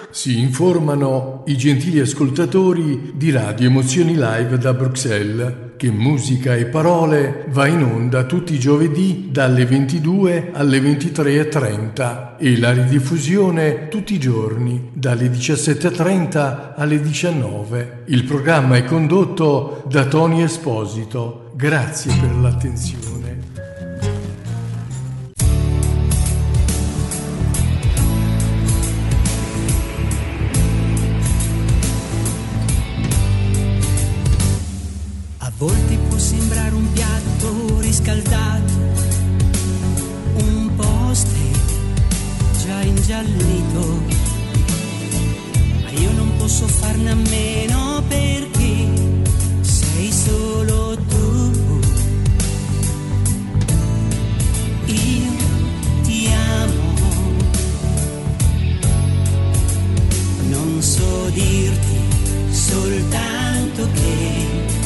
Si informano i gentili ascoltatori di Radio Emozioni Live da Bruxelles che Musica e Parole va in onda tutti i giovedì dalle 22 alle 23:30 e la ridiffusione tutti i giorni dalle 17:30 alle 19. Il programma è condotto da Tony Esposito. Grazie per l'attenzione. A volte può sembrare un piatto riscaldato, un poster già ingiallito, ma io non posso farne a meno perché sei solo tu. Io ti amo, non so dirti soltanto che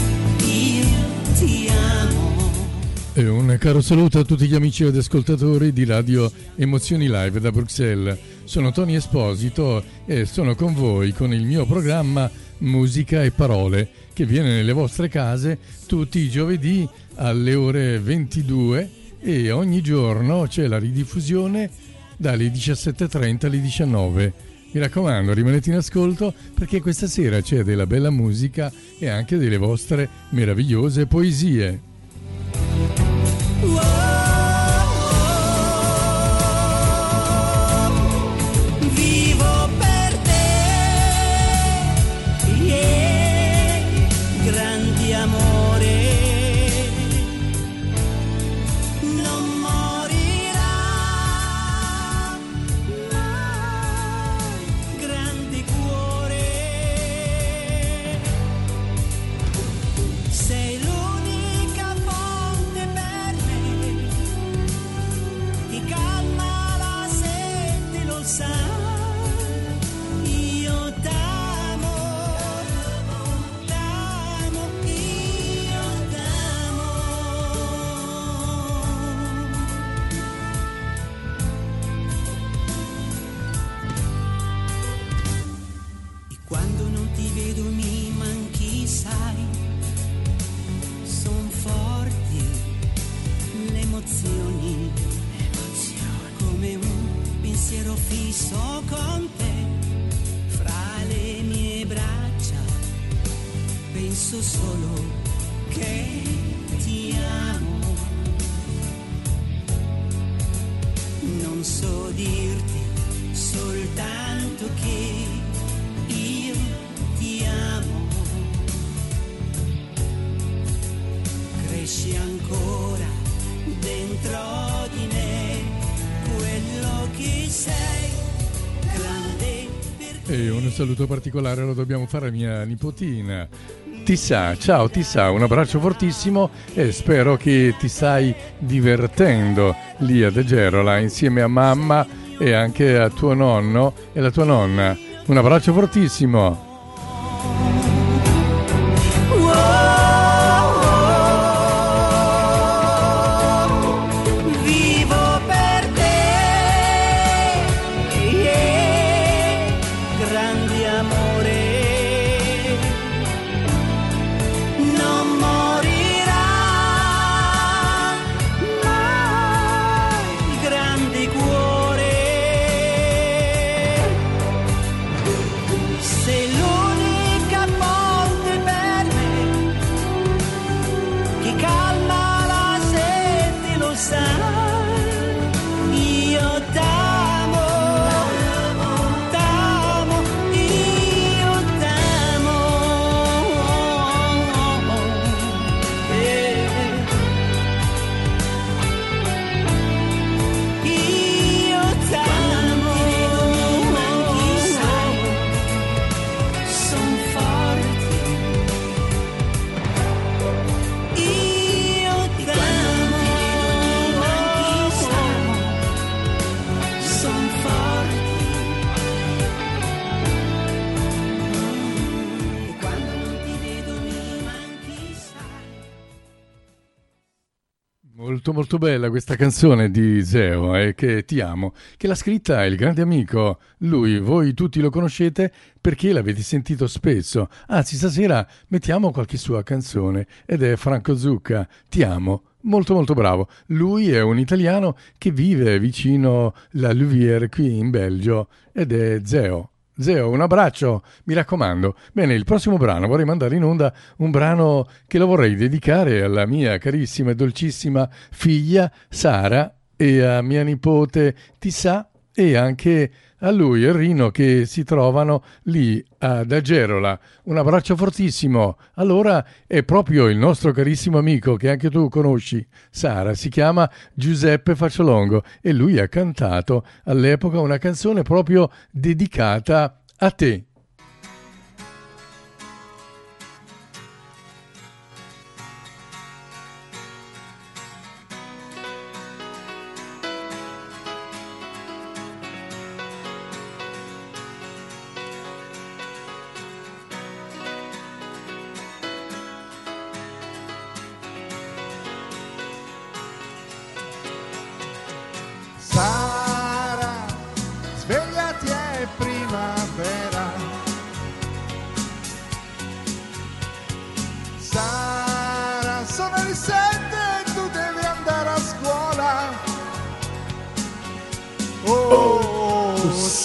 ti amo. E un caro saluto a tutti gli amici ed ascoltatori di Radio Emozioni Live da Bruxelles. Sono Tony Esposito e sono con voi con il mio programma Musica e Parole, che viene nelle vostre case tutti i giovedì alle ore 22 e ogni giorno c'è la ridiffusione dalle 17:30 alle 19. Mi raccomando, rimanete in ascolto perché questa sera c'è della bella musica e anche delle vostre meravigliose poesie. Vivo per te, grandi amore, non morirà mai, grande cuore, sei l'unica fonte per me, ti calma la sete, lo sai. Io t'amo, t'amo, io t'amo. E quando non ti vedo mi manchi, sai, son forti le emozioni, come un pensiero fisso con te, fra le mie braccia, penso solo che ti amo, non so dirti soltanto che io ti amo, cresci ancora dentro di me, quello che sei, grande perché... E un saluto particolare lo dobbiamo fare a mia nipotina Tissa. Ciao Tissa, un abbraccio fortissimo e spero che ti stai divertendo lì ad Egerola insieme a mamma e anche a tuo nonno e la tua nonna. Un abbraccio fortissimo. Vivo per te, grande amore, non morirà mai, grande cuore, se lui Molto molto bella questa canzone di Zeo, che ti amo, che l'ha scritta il grande amico. Lui, voi tutti lo conoscete perché l'avete sentito spesso. Anzi, stasera mettiamo qualche sua canzone ed è Franco Zucca, Ti amo. Molto molto bravo. Lui è un italiano che vive vicino la Louvière qui in Belgio ed è Zeo. Zeo, un abbraccio, mi raccomando. Bene, il prossimo brano vorrei mandare in onda un brano che lo vorrei dedicare alla mia carissima e dolcissima figlia Sara e a mia nipote Tissà e anche a lui, Enrino, che si trovano lì ad Agerola. Un abbraccio fortissimo. Allora è proprio il nostro carissimo amico che anche tu conosci, Sara, si chiama Giuseppe Facciolongo e lui ha cantato all'epoca una canzone proprio dedicata a te. Sara, svegliati, è primavera. Sara, sono le 7 e tu devi andare a scuola. Oh,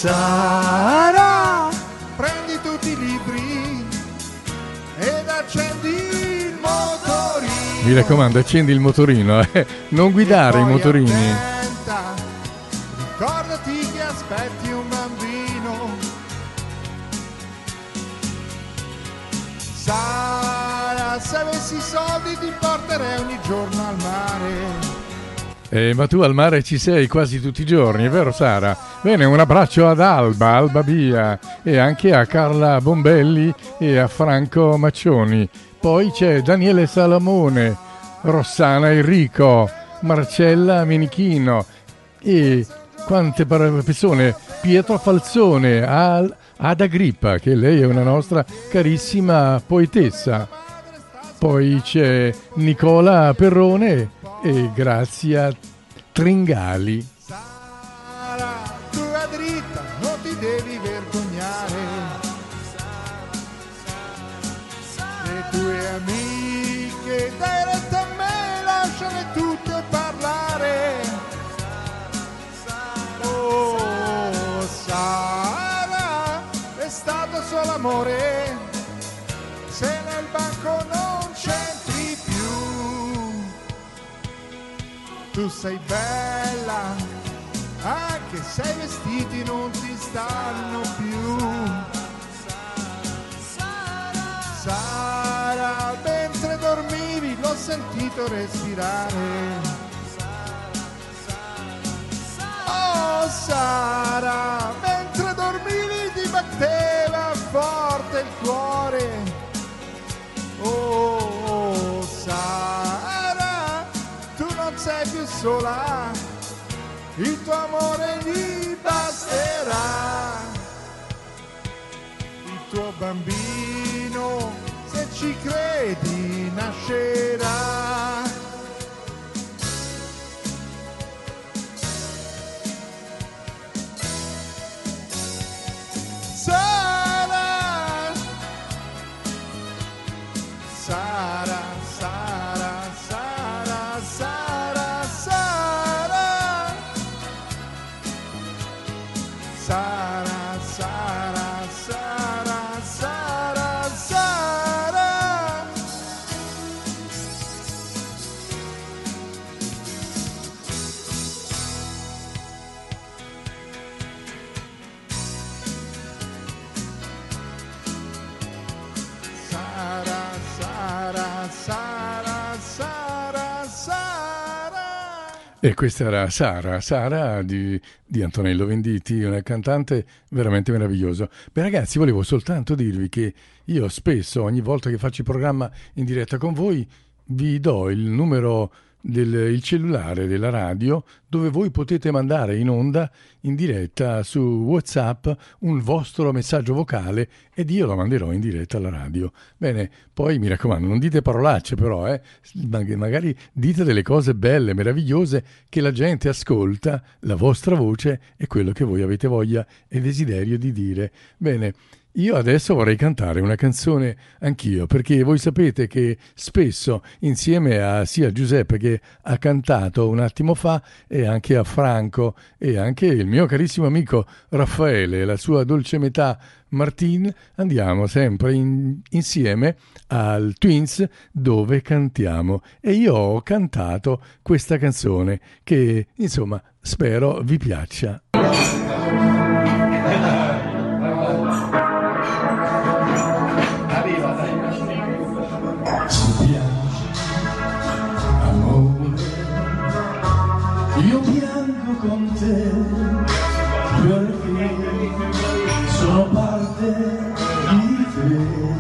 Sara, prendi tutti i libri ed accendi il motorino. Mi raccomando, accendi il motorino, non guidare i motorini. Ricordati che aspetti un bambino. Sara, se avessi soldi ti porterei ogni giorno al mare. Ma tu al mare ci sei quasi tutti i giorni, è vero Sara? Bene, un abbraccio ad Alba Bia e anche a Carla Bombelli e a Franco Maccioni. Poi c'è Daniele Salamone, Rossana Enrico, Marcella Menichino e quante persone, Pietro Falzone, Ada Grippa, che lei è una nostra carissima poetessa. Poi c'è Nicola Perrone e Grazia Tringali. Sara, tu vai dritta, non ti devi vergognare. Le tue amiche dai retta a me, lasciale tutte parlare. Oh, Sara, è stato solo amore, se nel banco non c'entri più. Tu sei bella, anche se i vestiti non ti stanno più. Sara, mentre dormivi l'ho sentito respirare. Oh Sara, mentre dormivi ti batteva forte il cuore. Oh Sara, tu non sei più sola, il tuo amore gli basterà. Il tuo bambino, se ci credi, nascerà. Sara, Sara, Sara, Sara, Sara, Sara, Sara, Sara, Sara, Sara, Sara. Sara, Sara, Sara, Sara, Sara. E questa era Sara di Antonello Venditti, una cantante veramente meravigliosa. Beh ragazzi, volevo soltanto dirvi che io spesso, ogni volta che faccio il programma in diretta con voi, vi do il numero il cellulare della radio, dove voi potete mandare in onda, in diretta su WhatsApp, un vostro messaggio vocale ed io lo manderò in diretta alla radio. Bene, poi mi raccomando, non dite parolacce però, magari dite delle cose belle, meravigliose, che la gente ascolta, la vostra voce e quello che voi avete voglia e desiderio di dire. Bene, io adesso vorrei cantare una canzone anch'io, perché voi sapete che spesso insieme a sia Giuseppe, che ha cantato un attimo fa, e anche a Franco e anche il mio carissimo amico Raffaele e la sua dolce metà Martin, andiamo sempre insieme al Twins, dove cantiamo, e io ho cantato questa canzone che insomma spero vi piaccia. Io piango con te perché sono parte di te.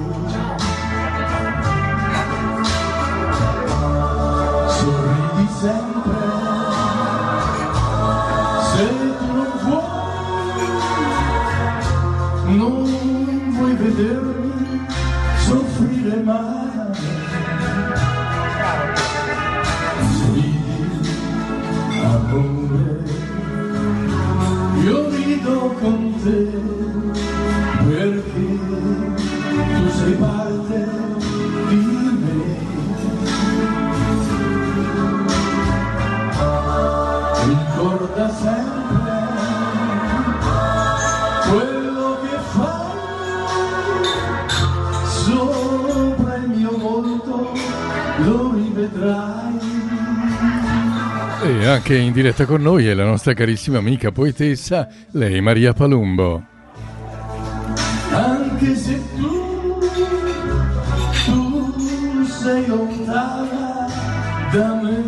Sorridi sempre se tu non vuoi vedermi soffrire mai. Amore, io rido con te perché tu sei parte di me. Ricorda sempre quello che fai sopra il mio volto, lo rivedrai. E anche in diretta con noi è la nostra carissima amica poetessa, lei Maria Palumbo. Anche se tu sei lontana da me,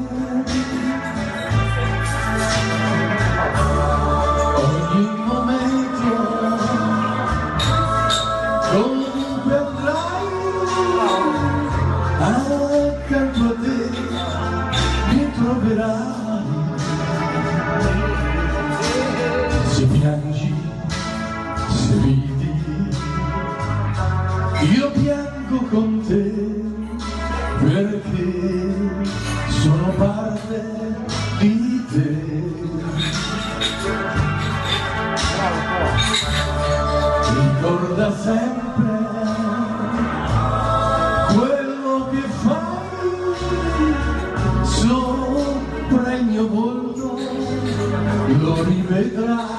ogni momento comunque andrai accanto a te, mi troverai. Se piangi, se ridi, io piango con te perché sono parte di te. Ricorda sempre quello che fai sopra il mio volto, lo rivedrai.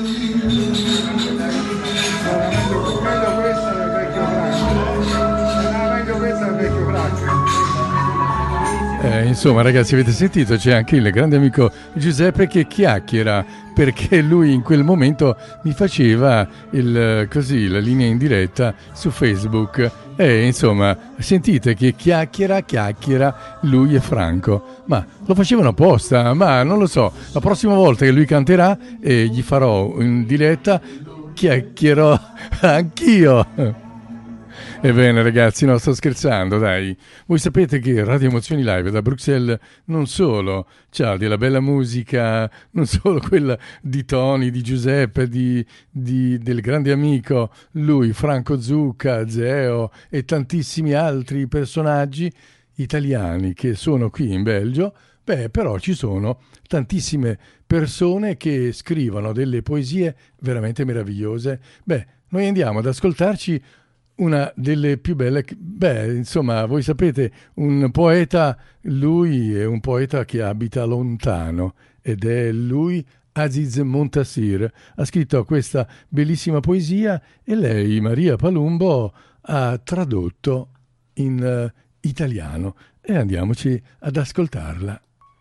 Insomma ragazzi, avete sentito, c'è anche il grande amico Giuseppe che chiacchiera, perché lui in quel momento mi faceva la linea in diretta su Facebook e insomma sentite che chiacchiera lui e Franco, ma lo facevano apposta, ma non lo so, la prossima volta che lui canterà e gli farò in diretta chiacchierò anch'io. Ebbene ragazzi, no, sto scherzando, dai. Voi sapete che Radio Emozioni Live da Bruxelles non solo c'ha della bella musica, non solo quella di Tony, di Giuseppe, del grande amico, lui, Franco Zucca, Zeo e tantissimi altri personaggi italiani che sono qui in Belgio, però ci sono tantissime persone che scrivono delle poesie veramente meravigliose. Noi andiamo ad ascoltarci una delle più belle, insomma, voi sapete, un poeta, lui è un poeta che abita lontano ed è lui, Aziz Montassir, ha scritto questa bellissima poesia e lei, Maria Palumbo, ha tradotto in italiano e andiamoci ad ascoltarla.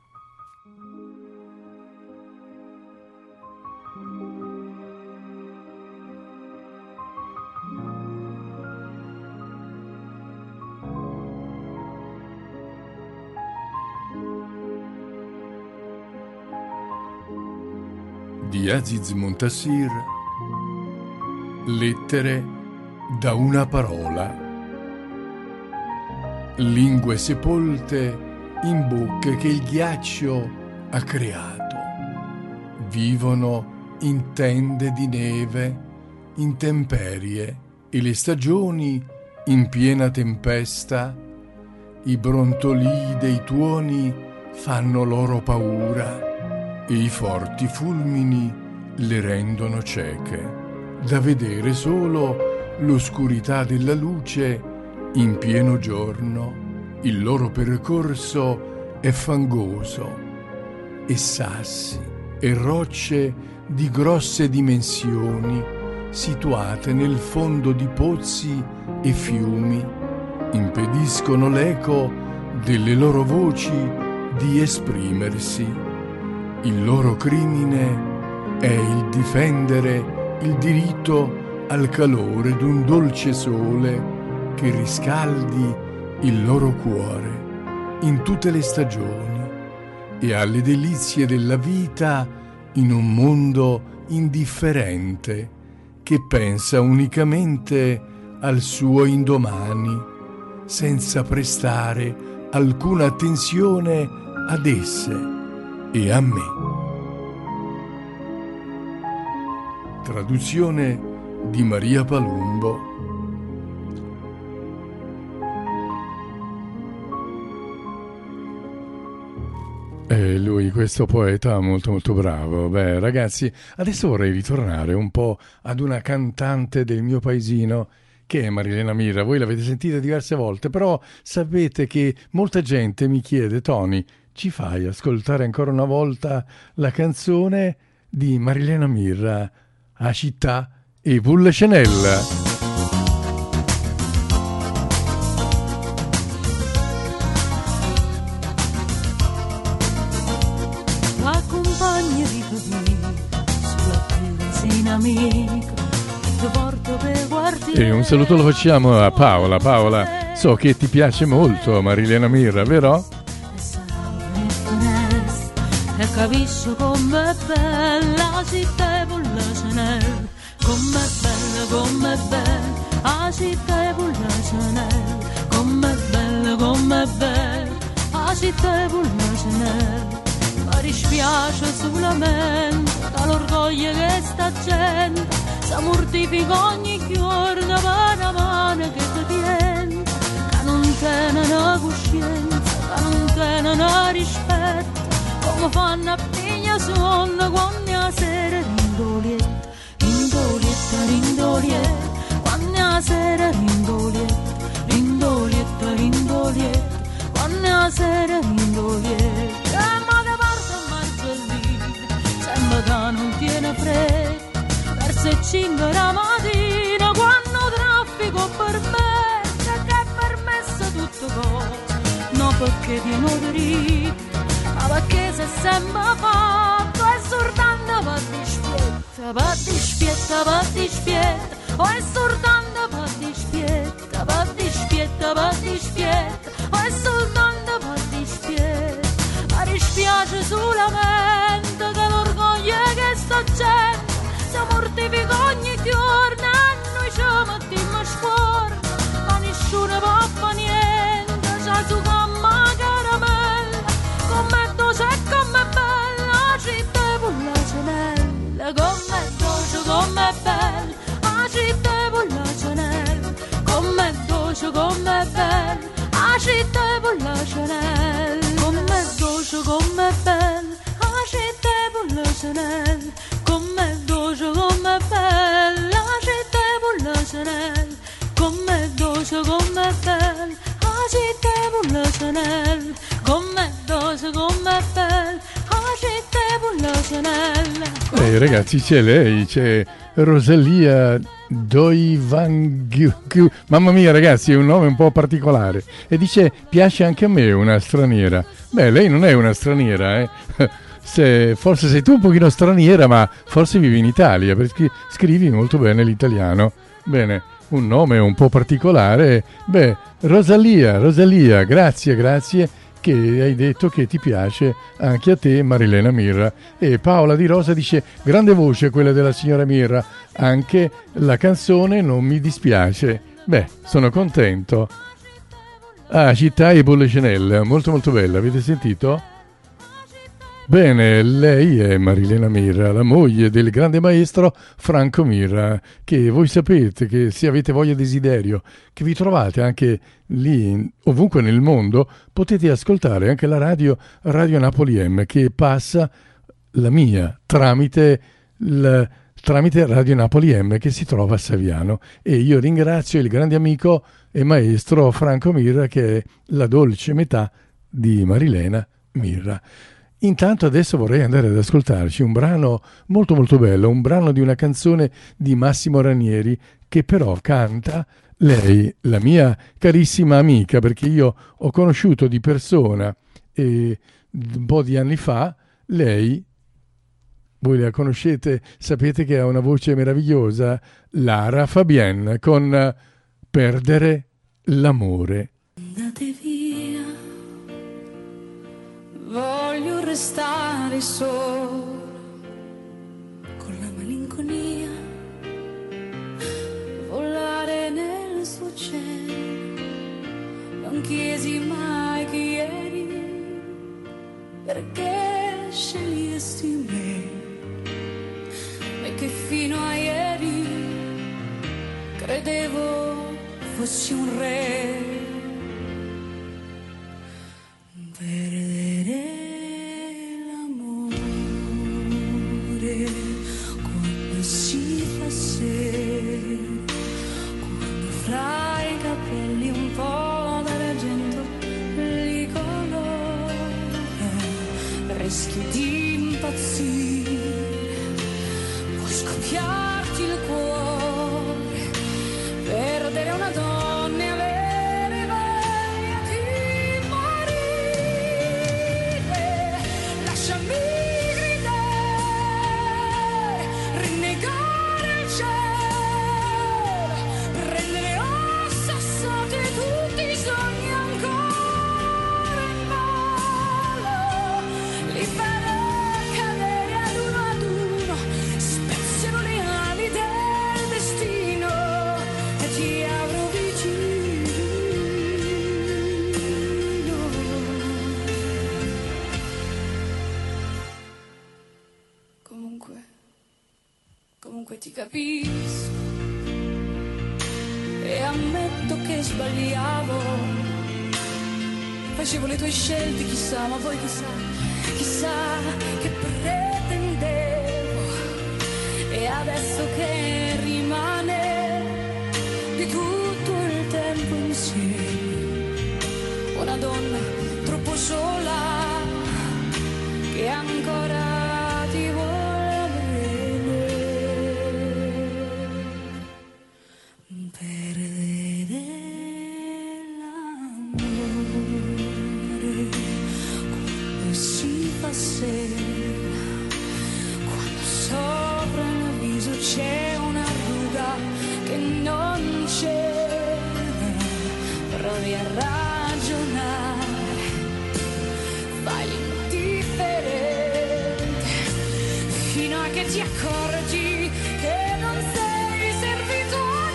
Di Aziz Montassir, lettere da una parola, lingue sepolte in bocche che il ghiaccio ha creato. Vivono in tende di neve, intemperie, e le stagioni in piena tempesta, i brontolii dei tuoni fanno loro paura e i forti fulmini le rendono cieche, da vedere solo l'oscurità della luce in pieno giorno. Il loro percorso è fangoso e sassi e rocce di grosse dimensioni situate nel fondo di pozzi e fiumi impediscono l'eco delle loro voci di esprimersi. Il loro crimine è il difendere il diritto al calore d'un dolce sole che riscaldi il loro cuore in tutte le stagioni e alle delizie della vita in un mondo indifferente che pensa unicamente al suo indomani, senza prestare alcuna attenzione ad esse e a me. Traduzione di Maria Palumbo. Lui, questo poeta molto molto bravo. Beh, ragazzi, adesso vorrei ritornare un po' ad una cantante del mio paesino che è Marilena Mirra. Voi l'avete sentita diverse volte, però sapete che molta gente mi chiede: Tony, ci fai ascoltare ancora una volta la canzone di Marilena Mirra, A città e Pulla Cenella? E un saluto lo facciamo a Paola. Paola, so che ti piace molto Marilena Mirra, vero? E capisco com'è bella città e Pulla Cenella, com'è bella, la città e Pulla Cenella, com'è bella, la città e Pulla Cenella. Mi dispiace solamente dall'orgoglio che sta gente si mortifica ogni giorno per una mano che ti tiene, che non tiene una coscienza, che non tiene un rispetto, come fanno a pigliare sonno quando la sera rindolietta, quando la sera rindolietta, quando la sera rindolietta. Sembra che non tiene fretta, verso le 5 la mattina quando traffico permette, che è permesso tutto cosa, no perché pieno di rito, ma perché se sembra fatto è soltanto per dispietta, o è soltanto per dispietta, o è soltanto per dispietta. Mi dispiace solamente che l'orgoglio che sta gente si mortifica ogni giorno e noi ci mettiamo a scuola, ma nessuno può fare niente, c'è su camma caramella, com'è dolce e com'è bella la città e Pulla Cenella, com'è dolce, com'è bella la città e Pulla Cenella, com'è dolce, com'è bella la città e Pulla Cenella, com'è dolce, com'è bella la città e Pulla Cenella, com'è dolce, com'è bella la città e Pulla Cenella, com'è dolce, com'è bella la città e Pulla Cenella, com'è dolce, com'è bella la città e Pulla Cenella. Ragazzi, c'è lei, c'è Rosalia Doivanghiu. Mamma mia, ragazzi, è un nome un po' particolare. E dice: piace anche a me una straniera. Beh, lei non è una straniera, eh? Forse sei tu un pochino straniera, ma forse vivi in Italia, perché scrivi molto bene l'italiano. Bene, un nome un po' particolare. Beh, Rosalia, grazie che hai detto che ti piace anche a te Marilena Mirra. E Paola Di Rosa dice: grande voce quella della signora Mirra, anche la canzone non mi dispiace. Beh, sono contento. Ah, Città e Polichinelle, molto molto bella, avete sentito? Bene, lei è Marilena Mirra, la moglie del grande maestro Franco Mirra, che voi sapete che se avete voglia e desiderio, che vi trovate anche lì, ovunque nel mondo, potete ascoltare anche la radio Napoli M, che passa la mia tramite Radio Napoli M, che si trova a Saviano. E io ringrazio il grande amico e maestro Franco Mirra, che è la dolce metà di Marilena Mirra. Intanto adesso vorrei andare ad ascoltarci un brano molto molto bello, un brano di una canzone di Massimo Ranieri, che però canta lei, la mia carissima amica, perché io ho conosciuto di persona un po' di anni fa lei. Voi la conoscete, sapete che ha una voce meravigliosa, Lara Fabienne, con Perdere l'amore. Andate via, voglio restare solo con la malinconia, volare nel suo cielo. Non chiesi mai chi eri, perché scegliesti me, e che fino a ieri credevo fossi un re. Perdere l'amore quando si fa sera, quando fra i capelli un po' d'argento li colora, rischi di impazzire, può scoppiarti il cuore, perdere una donna e avere voglia di morire. Lasciami gridare, rinnegare il cielo, prendere a sassate tutti i sogni ancora in volo, li farò cadere ad uno, spezzerò le ali del destino e ti avrò vicino. Comunque ti capisco e ammetto che sbagliavo, facevo le tue scelte, chissà, ma poi chissà che pretendevo. E adesso che rimane di tutto il tempo insieme, una donna troppo sola che ancora ti vuole bene. Perdere l'amore quando si fa sera, quando sopra il viso c'è una ruga che non c'era, provi a ragionare, fai l'indifferente fino a che ti accorgi che non sei servito a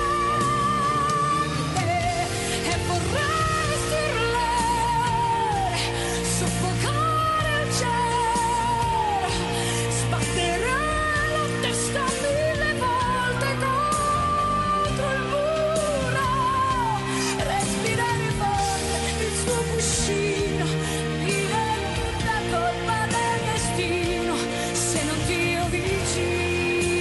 niente e vorresti urlare, soffocare il cielo, sbattere la testa 1000 volte contro il muro, respirare forte il suo cuscino, vivere la colpa del destino se non ti ho vicino.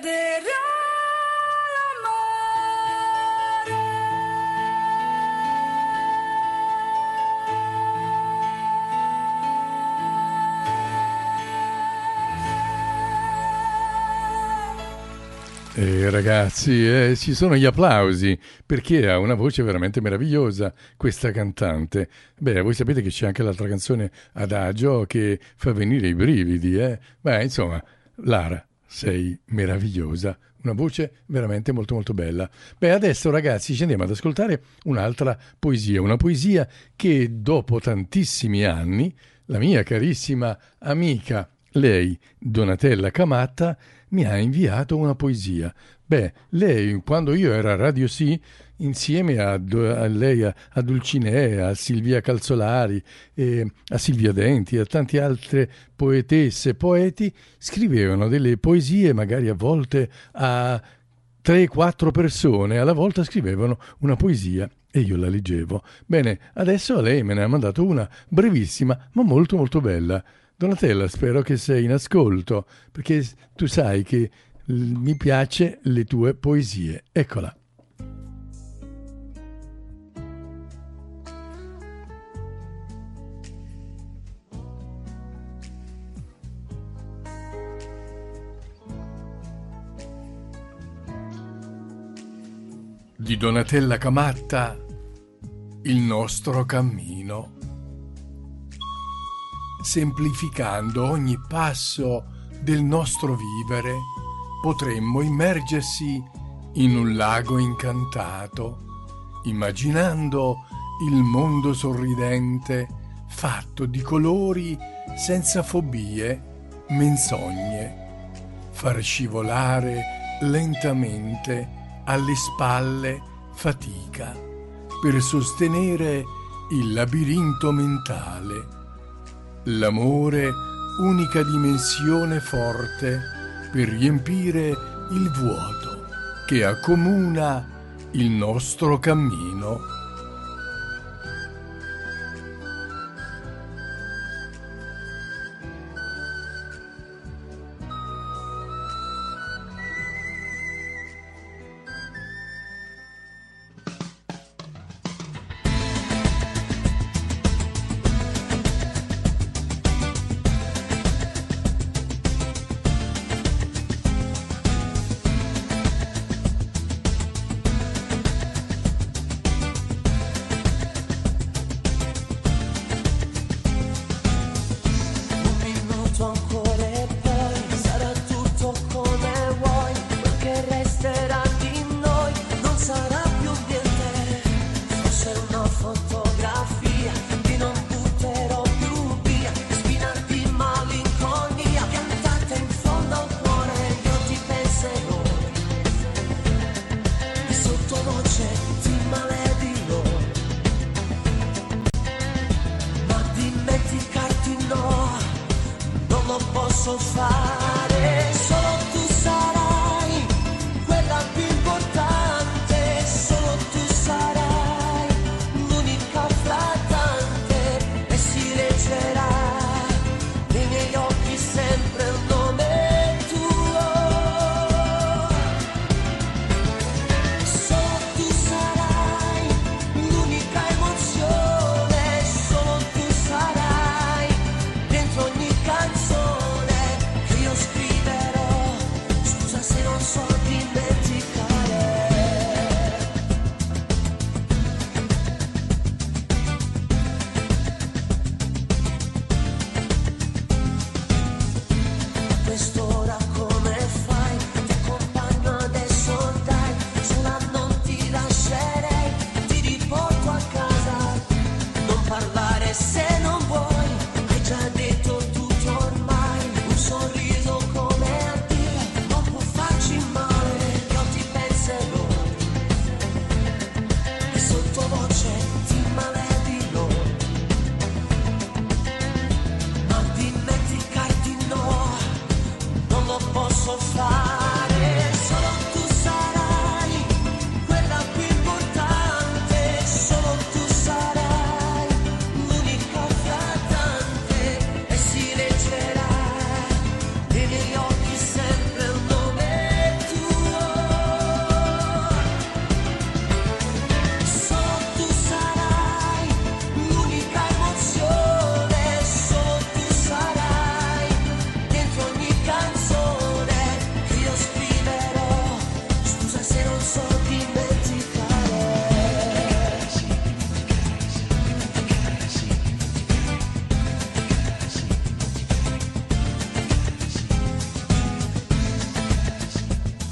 perderò Ragazzi, ci sono gli applausi perché ha una voce veramente meravigliosa questa cantante. Beh, voi sapete che c'è anche l'altra canzone Adagio che fa venire i brividi, eh? Beh, insomma, Lara, sei meravigliosa, una voce veramente molto molto bella. Beh, adesso ragazzi ci andiamo ad ascoltare un'altra poesia, una poesia che dopo tantissimi anni la mia carissima amica, lei, Donatella Camatta, mi ha inviato una poesia. Beh, lei, quando io ero a Radio Sì, insieme a lei, a Dulcinea, a Silvia Calzolari, a Silvia Denti, a tante altre poetesse e poeti, scrivevano delle poesie, magari a volte a 3-4 persone, alla volta scrivevano una poesia e io la leggevo. Bene, adesso lei me ne ha mandato una brevissima, ma molto molto bella. Donatella, spero che sei in ascolto, perché tu sai che mi piace le tue poesie. Eccola. Di Donatella Camatta, il nostro cammino. Semplificando ogni passo del nostro vivere, potremmo immergersi in un lago incantato, immaginando il mondo sorridente, fatto di colori senza fobie, menzogne, far scivolare lentamente alle spalle fatica per sostenere il labirinto mentale. L'amore, unica dimensione forte per riempire il vuoto che accomuna il nostro cammino. Canzone che io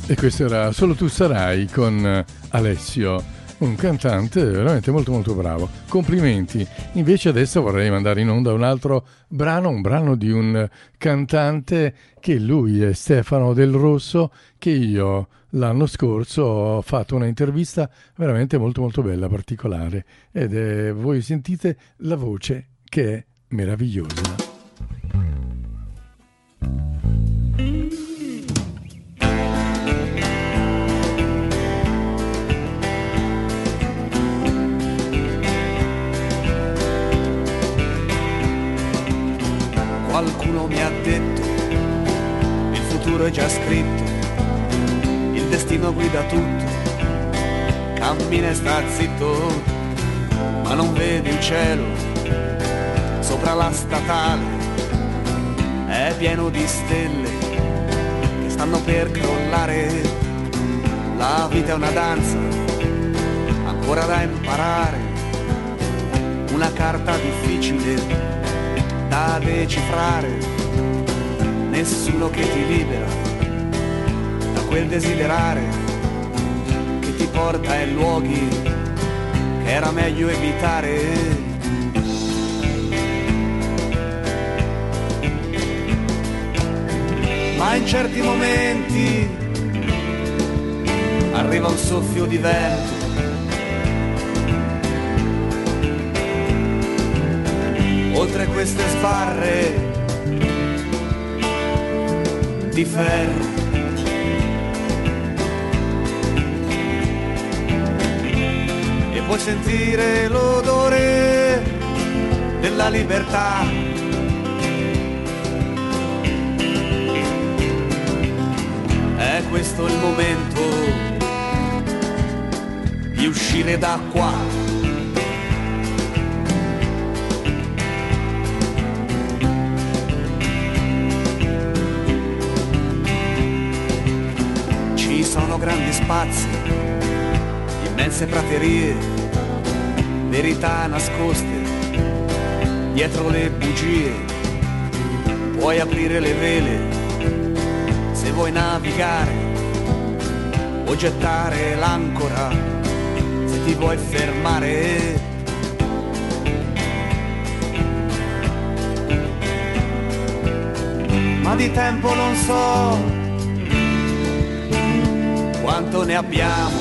E questo era Solo tu sarai con Alessio, un cantante veramente molto molto bravo. Complimenti. Invece adesso vorrei mandare in onda un altro brano, un brano di un cantante che lui è Stefano Del Rosso, che io l'anno scorso ho fatto una intervista veramente molto molto bella, particolare, ed è, voi sentite la voce che è meravigliosa. Qualcuno mi ha detto, il futuro è già scritto, il destino guida tutto, cammina e sta zitto, ma non vedi il cielo, sopra la statale, è pieno di stelle che stanno per crollare, la vita è una danza, ancora da imparare, una carta difficile da decifrare, nessuno che ti libera da quel desiderare che ti porta in luoghi che era meglio evitare. Ma in certi momenti arriva un soffio di vento, oltre queste sbarre di ferro, e puoi sentire l'odore della libertà, è questo il momento di uscire da qua. Sono grandi spazi, immense praterie, verità nascoste dietro le bugie. Puoi aprire le vele se vuoi navigare o gettare l'ancora se ti vuoi fermare. Ma di tempo non so quanto ne abbiamo,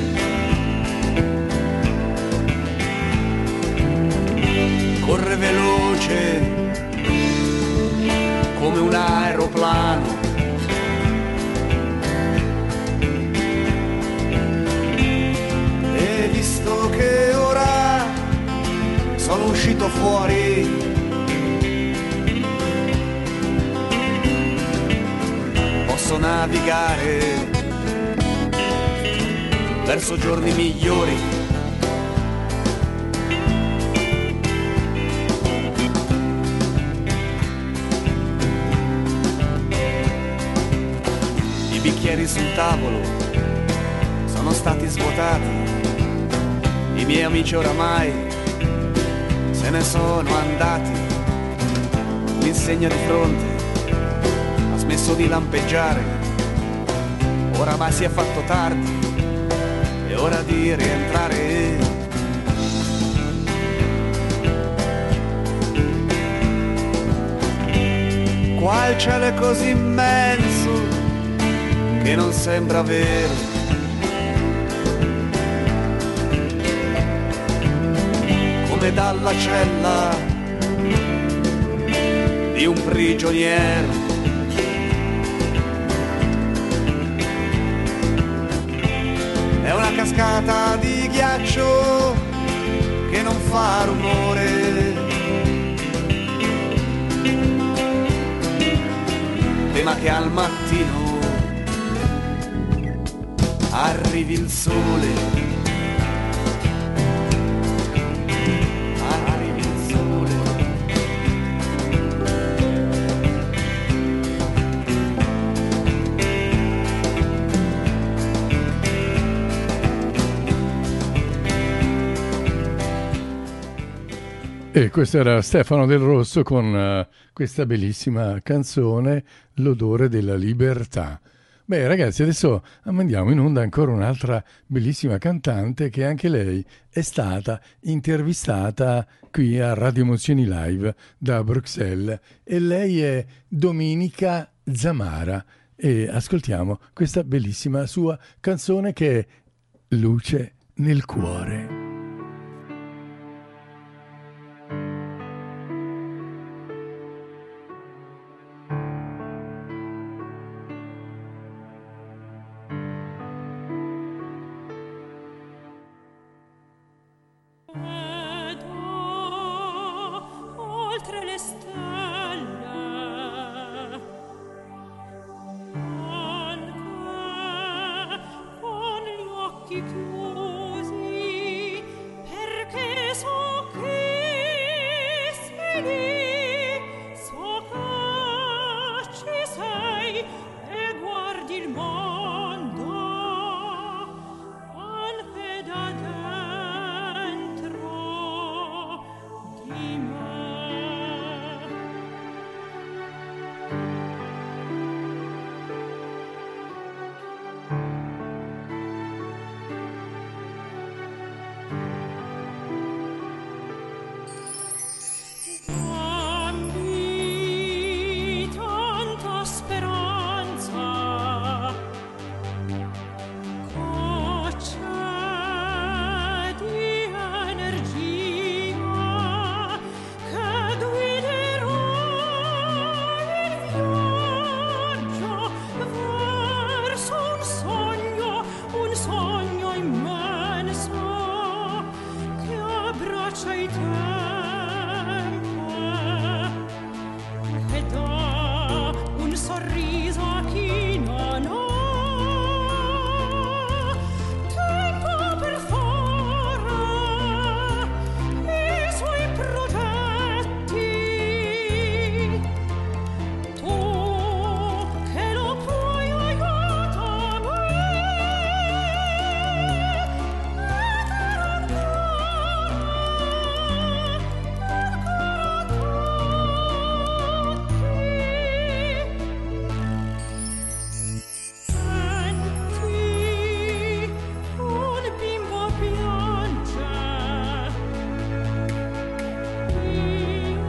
corre veloce come un aeroplano, e visto che ora sono uscito fuori, posso navigare verso giorni migliori. I bicchieri sul tavolo sono stati svuotati, i miei amici oramai se ne sono andati, l'insegna di fronte ha smesso di lampeggiare, oramai si è fatto tardi, è ora di rientrare. Qua il cielo è così immenso che non sembra vero, come dalla cella di un prigioniero. È una cascata di ghiaccio che non fa rumore, prima che al mattino arrivi il sole. Arrivi il sole. E questo era Stefano Del Rosso con questa bellissima canzone, L'odore della libertà. Beh, ragazzi, adesso mandiamo in onda ancora un'altra bellissima cantante che anche lei è stata intervistata qui a Radio Emozioni Live da Bruxelles, e lei è Dominica Zamara, e ascoltiamo questa bellissima sua canzone che è Luce nel cuore. Oltre le stelle, anche con gli occhi chiusi, perché so che sei lì, so che ci sei e guardi il mondo anche da dentro di me. Dammi tanta speranza, gocce di energia che guiderò il viaggio verso un sogno immenso che abbraccia i tempi e dà un sorriso a chi non ha tempo per fare i suoi progetti. Tu che lo puoi aiutare Senti un bimbo piange, io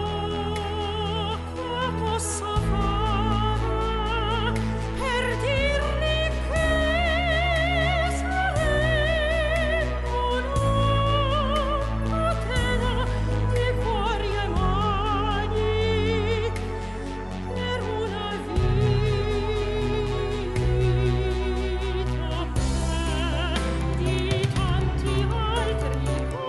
che posso fare per dirgli che saremo una catena di cuori e mani per una vita di tanti altri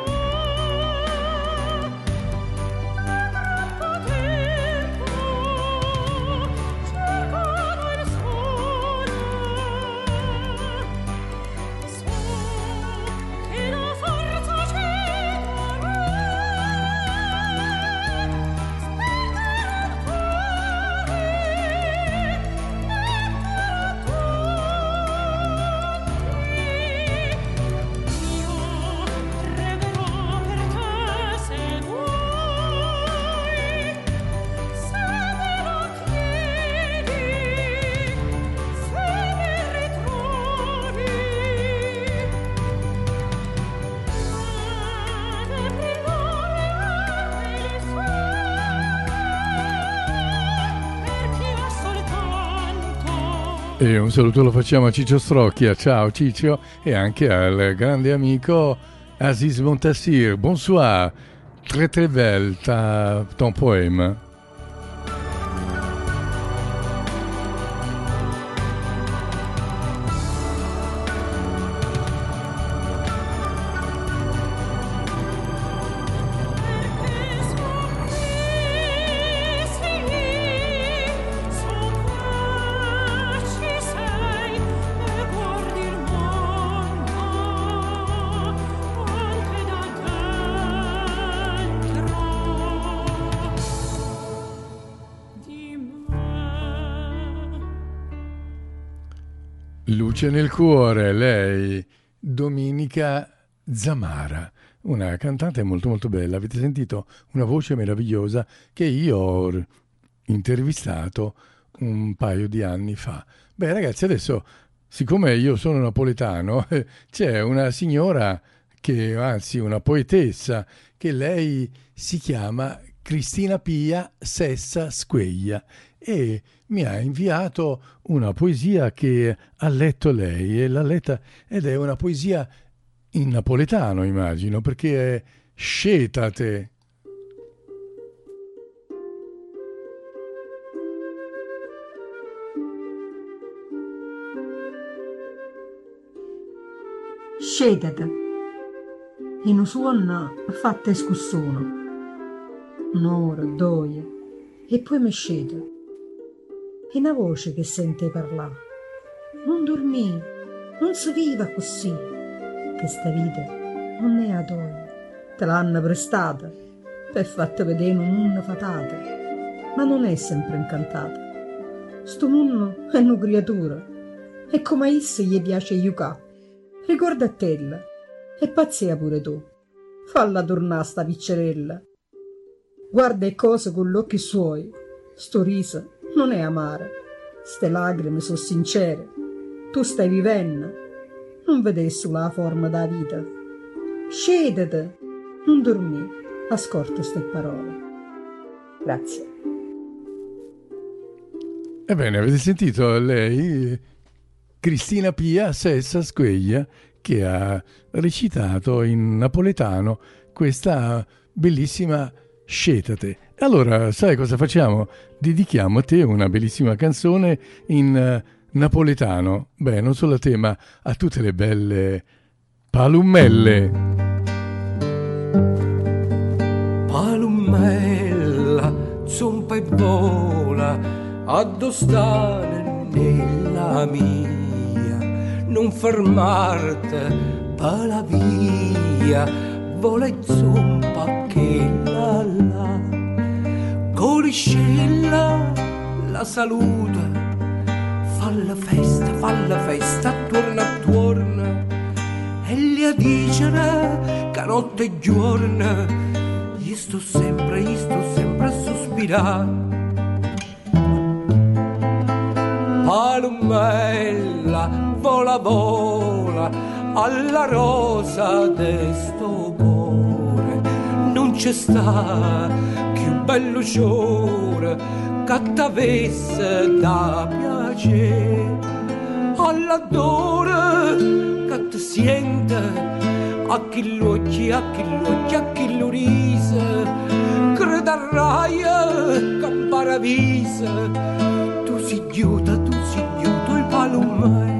E un saluto lo facciamo a Ciccio Strocchia, ciao Ciccio, e anche al grande amico Aziz Montassir. Bonsoir, très très belle ton poème. Luce nel cuore, lei, Dominica Zamara, una cantante molto molto bella. Avete sentito una voce meravigliosa che io ho intervistato un paio di anni fa. Beh, ragazzi, adesso, siccome io sono napoletano, c'è una signora anzi una poetessa, che lei si chiama Cristina Pia Sessa Squeglia e mi ha inviato una poesia che ha letto lei, e l'ha letta, ed è una poesia in napoletano, immagino, perché è Scetate. Scetate. In un suono fatta escursione, un'ora, due, e poi mi scete. E una voce che sente parlare. Non dormì, non si viva così, che sta vita non è a toi. Te l'hanno prestata per fatta vedere un mondo fatato, ma non è sempre incantata. Sto mondo è una creatura, e come a essa gli piace giocare. Ricorda a tella, e pazzia pure tu. Falla tornare sta piccerella. Guarda le cose con gli occhi suoi. Sto riso non è amare. Ste lacrime sono sincere. Tu stai vivendo. Non vedi solo la forma della vita. Scedete, non dormì. Ascolta ste parole. Grazie. Ebbene, avete sentito lei, Cristina Pia Sessa Squeglia, che ha recitato in napoletano questa bellissima Scetate. Allora, sai cosa facciamo? Dedichiamo a te una bellissima canzone in napoletano. Beh, non solo a te, ma a tutte le belle palummelle. Palummella, zompa e vola, addostare nella mia. Non fermarti per la via, vola e zompa che la coliscella la saluta, falla festa, attorno, e gli dicere che notte e giorno gli sto sempre a sospirare. Palumella, vola, alla rosa de sto cuore, non c'è sta più bello fiore che t'avesse da piacere, all'adore che ti siente, a chi l'occhi, a chi lo rise, crederai che in paradiso tu si chiuda il palumai.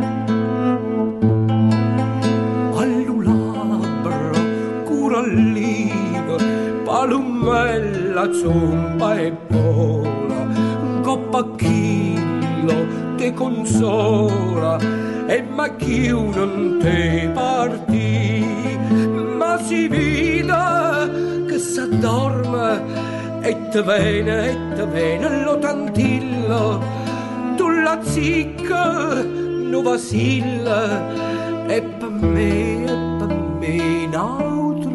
Palumella, zompa e vola, un coppachillo te consola, e ma chi non te partì, ma si vede che s'addorme e te vene lo tantillo, tu la zicca non vacilla, e per me un altro.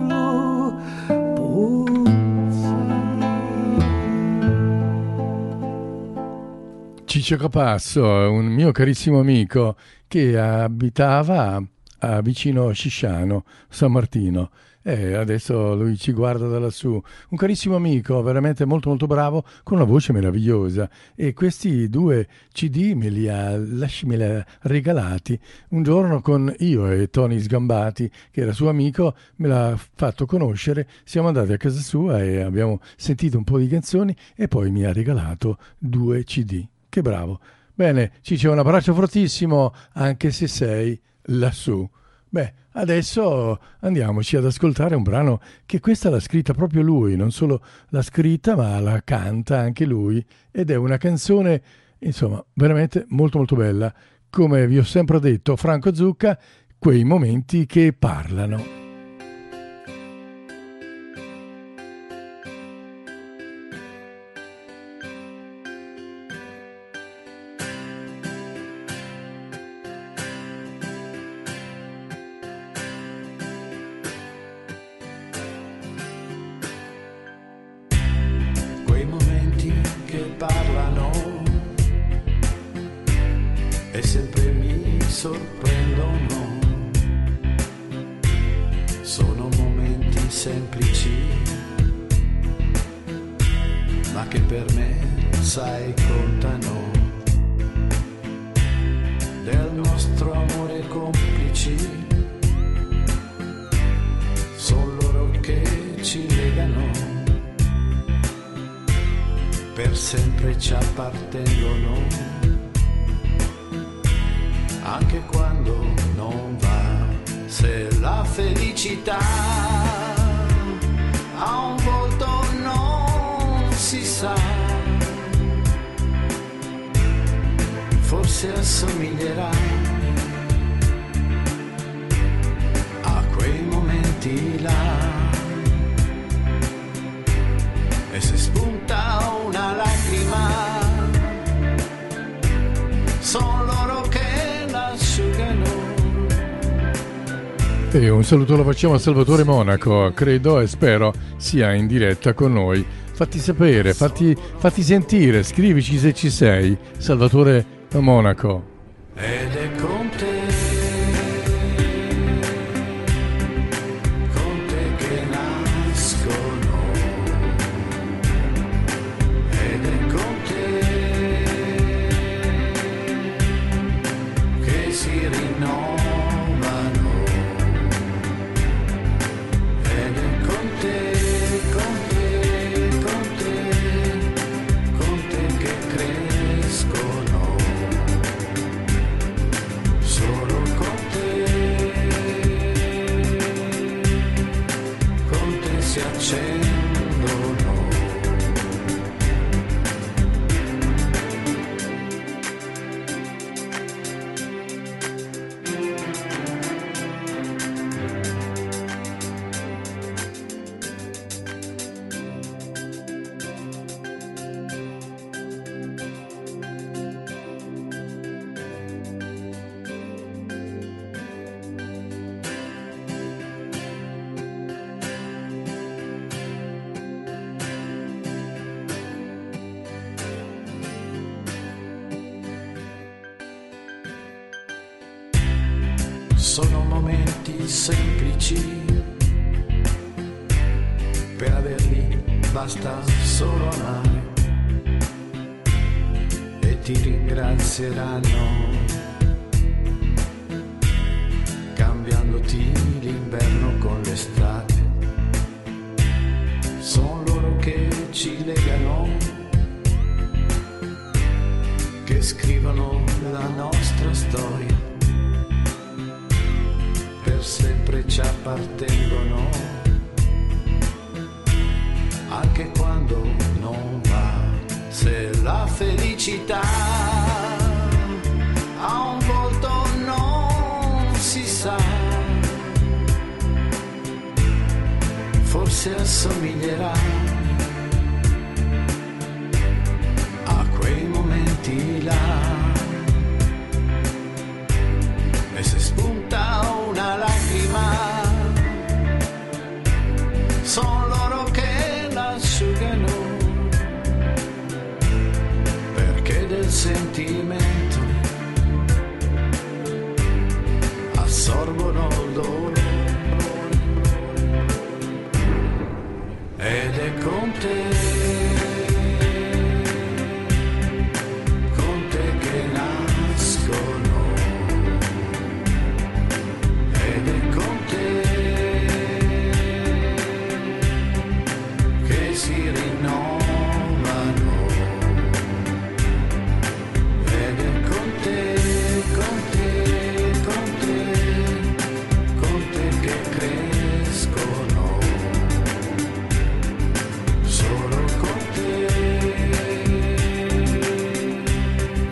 Ciccio Capasso, un mio carissimo amico che abitava vicino a Scisciano, San Martino, e adesso lui ci guarda da lassù. Un carissimo amico, veramente molto molto bravo, con una voce meravigliosa, e questi 2 CD me li ha regalati un giorno, con io e Tony Sgambati, che era suo amico, me l'ha fatto conoscere, siamo andati a casa sua e abbiamo sentito un po' di canzoni, e poi mi ha regalato 2 CD. Che bravo. Bene, Ciccio, un abbraccio fortissimo, anche se sei lassù. Beh, adesso andiamoci ad ascoltare un brano che questa l'ha scritta proprio lui, non solo l'ha scritta, ma la canta anche lui, ed è una canzone, insomma, veramente molto molto bella. Come vi ho sempre detto, Franco Zucca, quei momenti che parlano. Quei momenti che parlano sempre mi sorprendono. Sono momenti semplici, ma che per me, sai, contano. Del nostro amore complici, sono loro che ci legano, per sempre ci appartengono, anche quando non va. Se la felicità ha un volto non si sa, forse assomiglierà a quei momenti là. E se spunta una lacrima, sono loro che l'asciugano. E un saluto lo facciamo a Salvatore Monaco, credo e spero sia in diretta con noi. Fatti sapere, fatti sentire, scrivici se ci sei, Salvatore Monaco. Ed è con te che nascono, ed è con te che si rinnovano, ed è con te che crescono. Solo con te si accendono. Sono momenti semplici, per averli basta solo amare, e ti ringrazieranno, cambiandoti l'inverno con l'estate. Sono loro che ci legano, che scrivono la nostra storia, per sempre ci appartengono, anche quando non va. Se la felicità ha un volto non si sa, forse assomiglierà a quei momenti là. E se spunta una lacrima, sono loro che l'asciugano, perché del sentimento assorbono il dolore. Ed è con te che nascono, ed è con te che si rinnovano, ed è con te che crescono. Solo con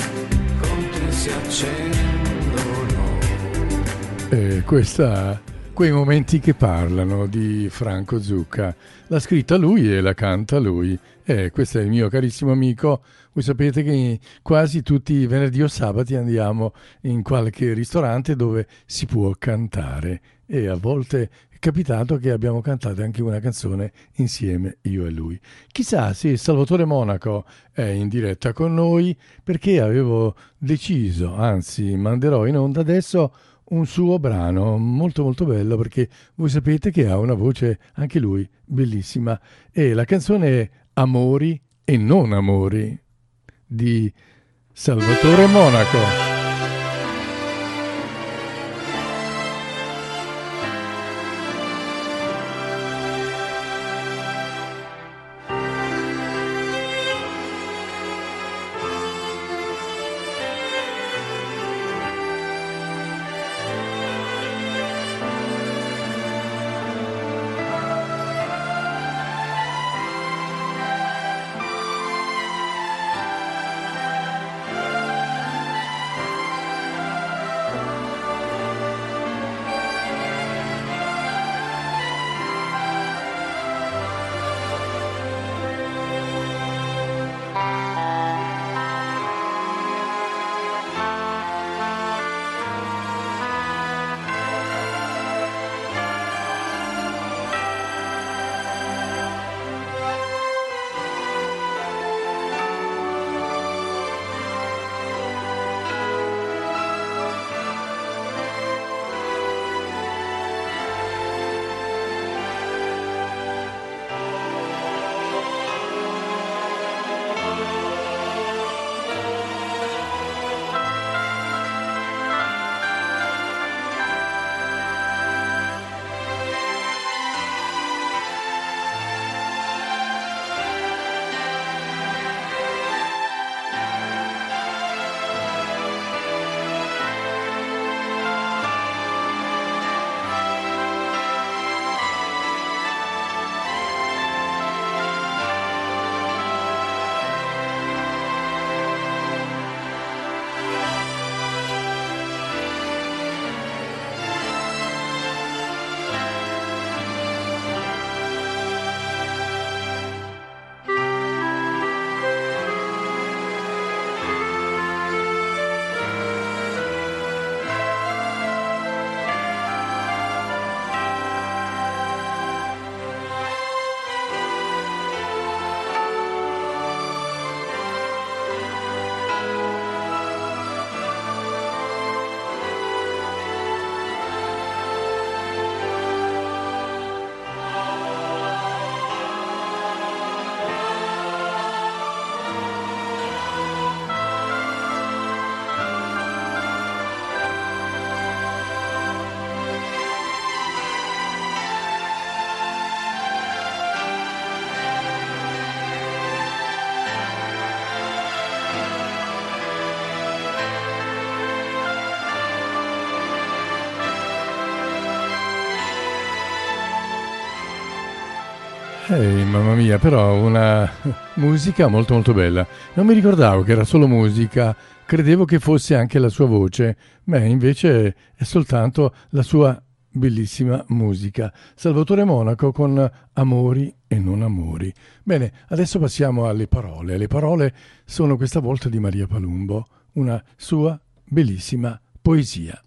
te si accendono. Questa Quei momenti che parlano di Franco Zucca. L'ha scritta lui e la canta lui. Questo è il mio carissimo amico. Voi sapete che quasi tutti i venerdì o sabati andiamo in qualche ristorante dove si può cantare. E a volte è capitato che abbiamo cantato anche una canzone insieme, io e lui. Chissà se Salvatore Monaco è in diretta con noi, perché avevo deciso, anzi manderò in onda adesso un suo brano molto molto bello, perché voi sapete che ha una voce anche lui bellissima, e la canzone è Amori e non amori di Salvatore Monaco. Mamma mia, però una musica molto molto bella. Non mi ricordavo che era solo musica, credevo che fosse anche la sua voce, ma invece è soltanto la sua bellissima musica. Salvatore Monaco con Amori e non amori. Bene, adesso passiamo alle parole. Le parole sono questa volta di Maria Palumbo, una sua bellissima poesia.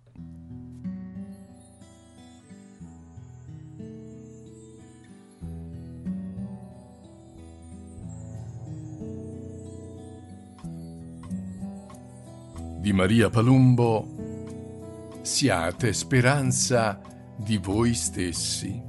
Di Maria Palumbo: siate speranza di voi stessi.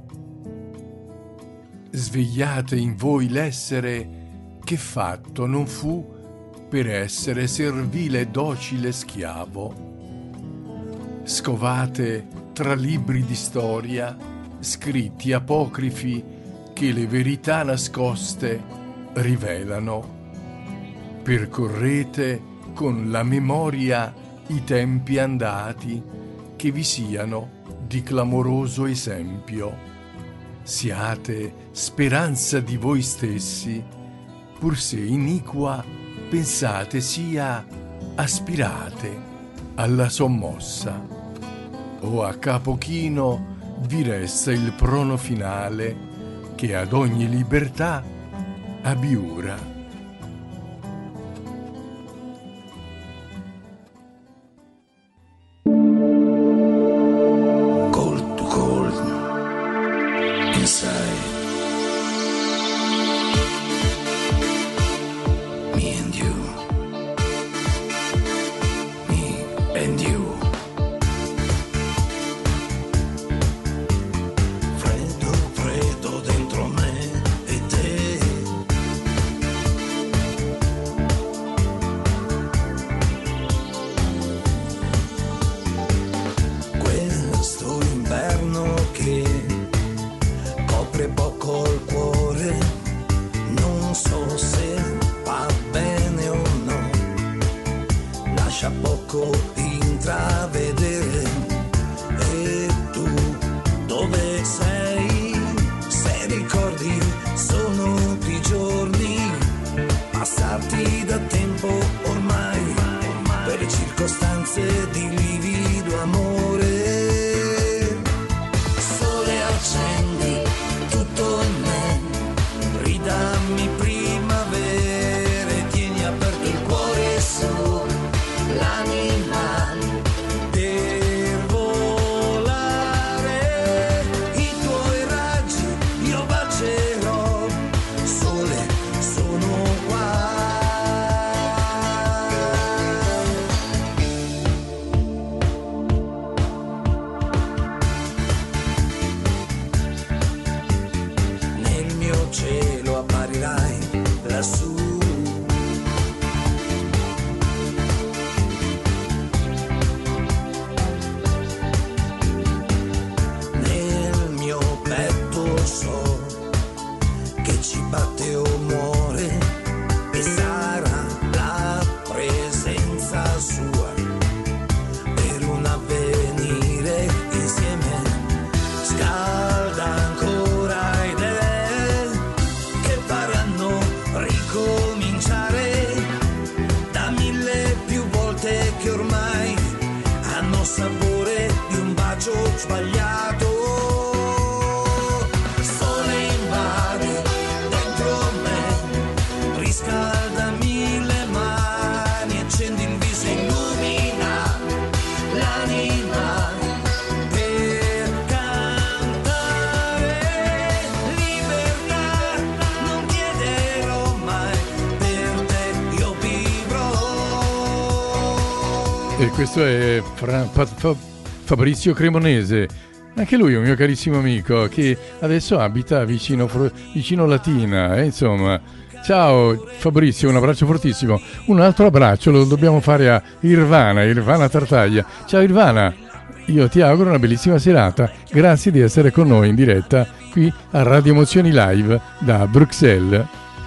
Svegliate in voi l'essere che fatto non fu per essere servile e docile schiavo. Scovate tra libri di storia, scritti apocrifi che le verità nascoste rivelano. Percorrete con la memoria i tempi andati, che vi siano di clamoroso esempio. Siate speranza di voi stessi, pur se iniqua pensate sia, aspirate alla sommossa. O a capo chino vi resta il prono finale che ad ogni libertà abiura. E questo è Fabrizio Cremonese, anche lui è un mio carissimo amico che adesso abita vicino Latina, insomma. Ciao Fabrizio, un abbraccio fortissimo. Un altro abbraccio lo dobbiamo fare a Irvana Tartaglia. Ciao Irvana, io ti auguro una bellissima serata. Grazie di essere con noi in diretta qui a Radio Emozioni Live da Bruxelles.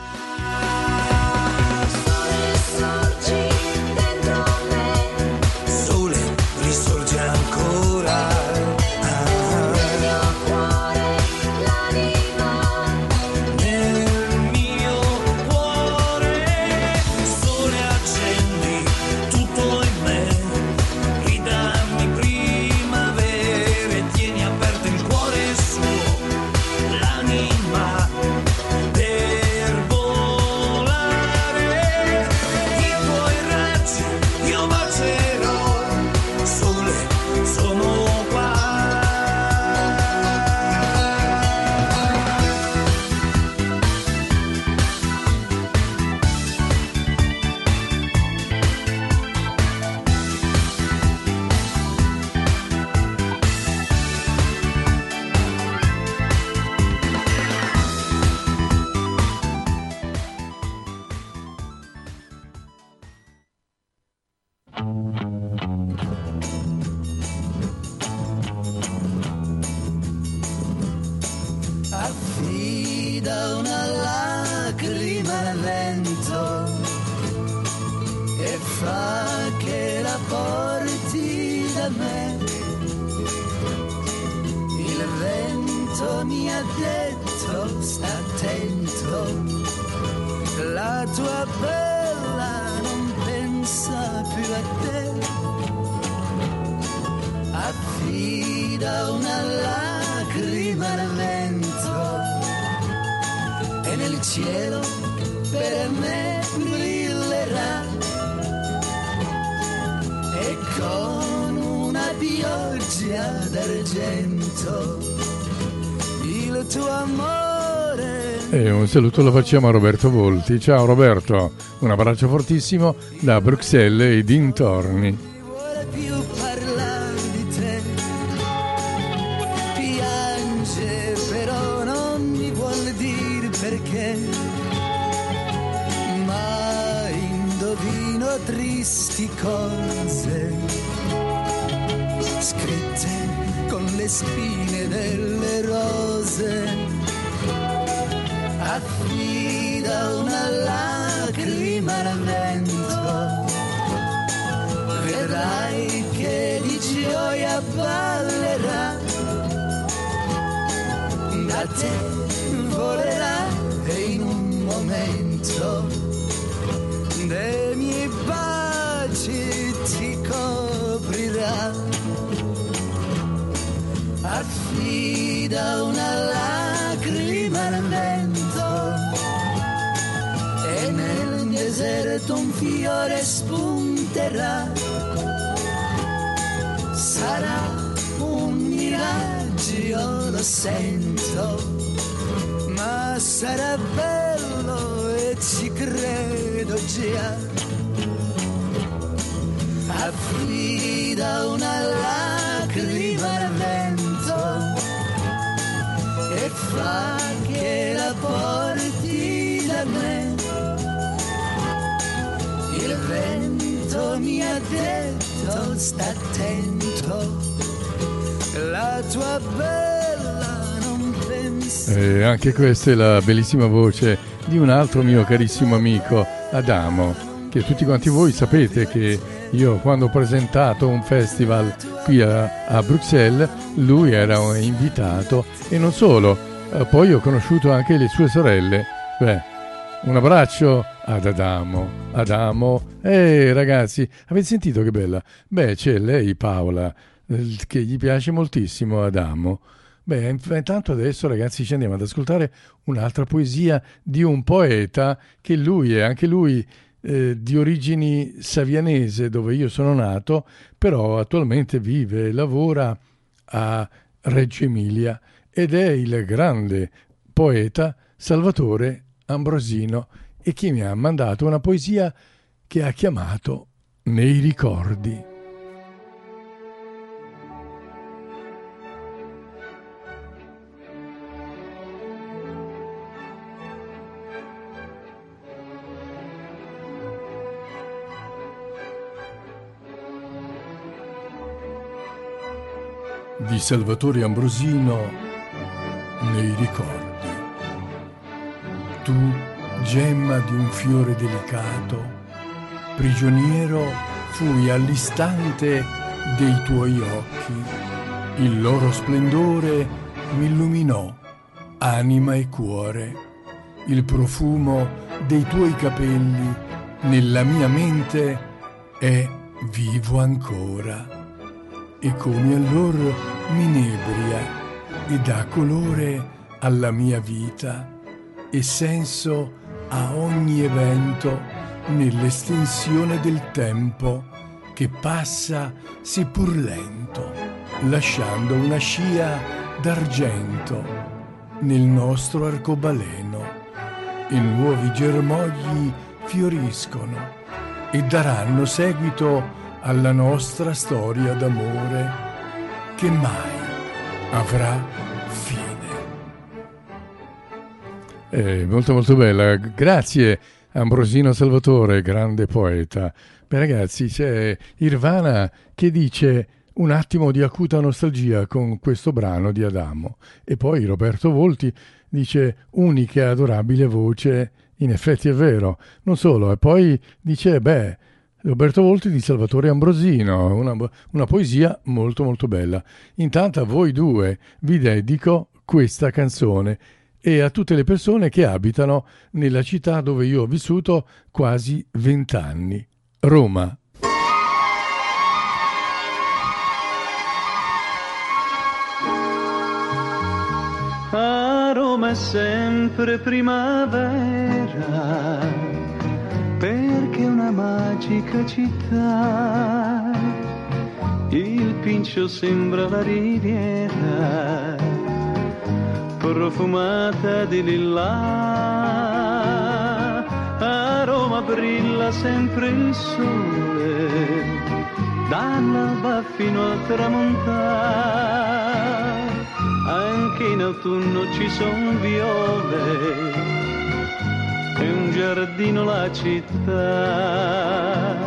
Affida una lacrima al vento e fa che la porti da me. Il vento mi ha detto sta attento, la tua bella non pensa più a te. Affida una lacrima lacrima al vento e nel cielo per me brillerà e con una pioggia d'argento il tuo amore. E un saluto lo facciamo a Roberto Volti. Ciao Roberto, un abbraccio fortissimo da Bruxelles e dintorni. Non vuole più parlare di te, piange però non mi vuol dire perché, ma indovino tristi cose scritte con le spine delle rose. Affida una lacrima al vento, vedrai che di gioia ballerà, da te volerà e in un momento dei miei baci ti coprirà. Affida una lacrima al vento e nel deserto un fiore spunterà. Sarà un miraggio, lo sento, ma sarà bello e ci credo già. Affida una lacrima al vento e fa che la porti da me. Il vento mi ha detto sta attento, la tua bella non pensa. E anche questa è la bellissima voce di un altro mio carissimo amico, Adamo, che tutti quanti voi sapete che io quando ho presentato un festival qui a Bruxelles, lui era un invitato e non solo, poi ho conosciuto anche le sue sorelle. Un abbraccio ad Adamo. Ragazzi, avete sentito che bella? C'è lei Paola, che gli piace moltissimo Adamo. Intanto adesso ragazzi ci andiamo ad ascoltare un'altra poesia di un poeta che lui è anche lui di origini savianese, dove io sono nato, però attualmente vive e lavora a Reggio Emilia ed è il grande poeta Salvatore Ambrosino, e che mi ha mandato una poesia che ha chiamato Nei ricordi. Di Salvatore Ambrosino, Nei ricordi. Tu, gemma di un fiore delicato, prigioniero fui all'istante dei tuoi occhi, il loro splendore mi illuminò anima e cuore, il profumo dei tuoi capelli nella mia mente è vivo ancora. E come allor m'inebria e dà colore alla mia vita e senso a ogni evento nell'estensione del tempo che passa seppur lento, lasciando una scia d'argento nel nostro arcobaleno, e nuovi germogli fioriscono e daranno seguito alla nostra storia d'amore che mai avrà fine. Molto molto bella, grazie Ambrosino Salvatore, grande poeta. Ragazzi, c'è Irvana che dice un attimo di acuta nostalgia con questo brano di Adamo, e poi Roberto Volti dice unica e adorabile voce, in effetti è vero, non solo, e poi dice Roberto Volti di Salvatore Ambrosino, una poesia molto molto bella. Intanto a voi due vi dedico questa canzone e a tutte le persone che abitano nella città dove io ho vissuto quasi 20 anni, Roma. Roma è sempre primavera, perché è una magica città. Il Pincio sembra la riviera, profumata di lilla. A Roma brilla sempre il sole, dall'alba fino al tramontare. Anche in autunno ci son viole e un giardino la città.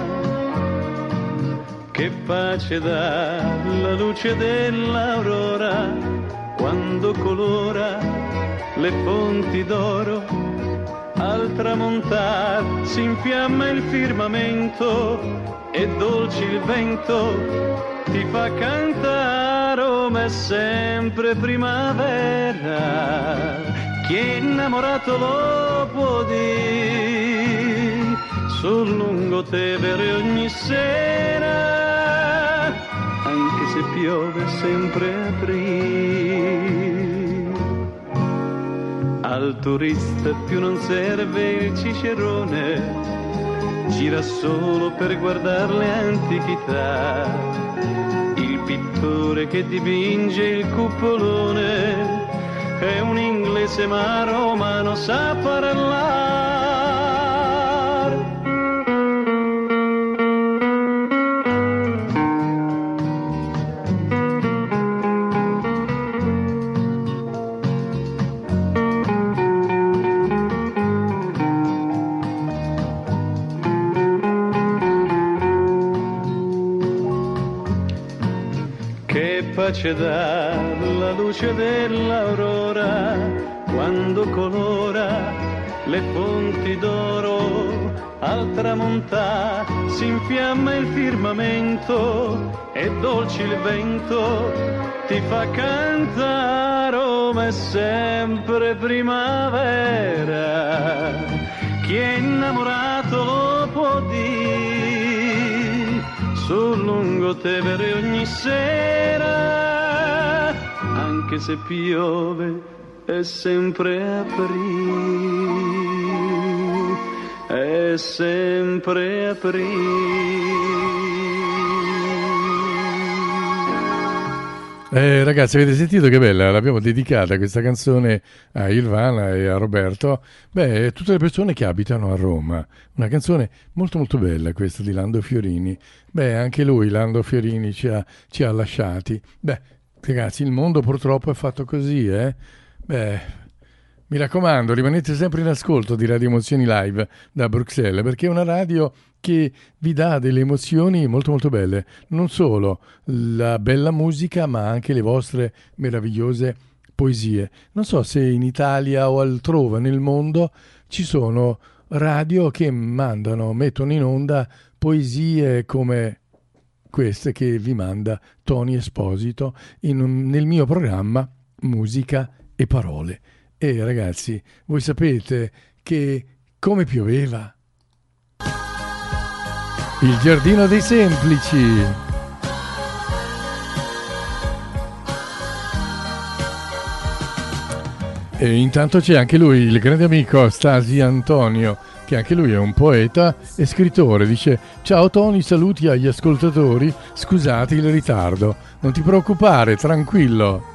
Che pace dà la luce dell'aurora quando colora le fonti d'oro. Al tramontar si infiamma il firmamento e dolce il vento ti fa cantare. Roma è sempre primavera, chi è innamorato lo può dire. Sul lungotevere ogni sera, anche se piove sempre aprile. Al turista più non serve il cicerone, gira solo per guardare le antichità. Il pittore che dipinge il cupolone è un inglese ma romano sa parlare. Pace dà la luce dell'aurora quando colora le fonti d'oro. Al tramontare si infiamma il firmamento e dolce il vento ti fa cantare. Roma è sempre primavera, chi è innamorato lo può dire. Sul lungotevere ogni sera, anche se piove è sempre aprile, è sempre aprile. Ragazzi, avete sentito che bella? L'abbiamo dedicata questa canzone a Ilvana e a Roberto, tutte le persone che abitano a Roma. Una canzone molto molto bella questa di Lando Fiorini. Anche lui, Lando Fiorini, ci ha lasciati. Ragazzi, il mondo purtroppo è fatto così, mi raccomando, rimanete sempre in ascolto di Radio Emozioni Live da Bruxelles, perché è una radio che vi dà delle emozioni molto molto belle, non solo la bella musica ma anche le vostre meravigliose poesie. Non so se in Italia o altrove nel mondo ci sono radio che mettono in onda poesie come queste che vi manda Tony Esposito nel mio programma Musica e Parole. E ragazzi, voi sapete che come pioveva il giardino dei semplici. E intanto c'è anche lui, il grande amico Stasi Antonio, che anche lui è un poeta e scrittore. Dice: ciao Tony, saluti agli ascoltatori, scusate il ritardo, non ti preoccupare, tranquillo.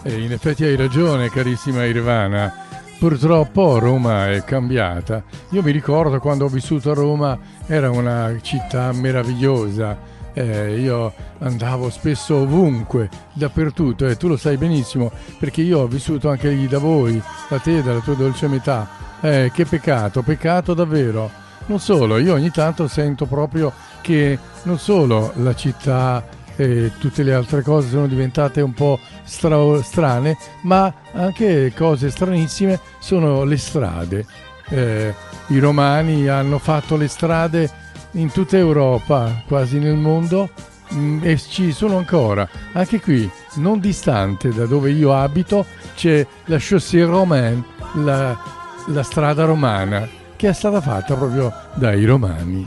E in effetti hai ragione, carissima Irvana. Purtroppo Roma è cambiata. Io mi ricordo quando ho vissuto a Roma, era una città meravigliosa. Io andavo spesso ovunque, dappertutto, e tu lo sai benissimo, perché io ho vissuto anche lì da voi, da te, dalla tua dolce metà. Che peccato davvero. Non solo, io ogni tanto sento proprio che non solo la città e tutte le altre cose sono diventate un po' strane, ma anche cose stranissime sono le strade. I romani hanno fatto le strade in tutta Europa, quasi nel mondo, e ci sono ancora. Anche qui, non distante da dove io abito, c'è la Chaussée Romaine, la strada romana, che è stata fatta proprio dai romani.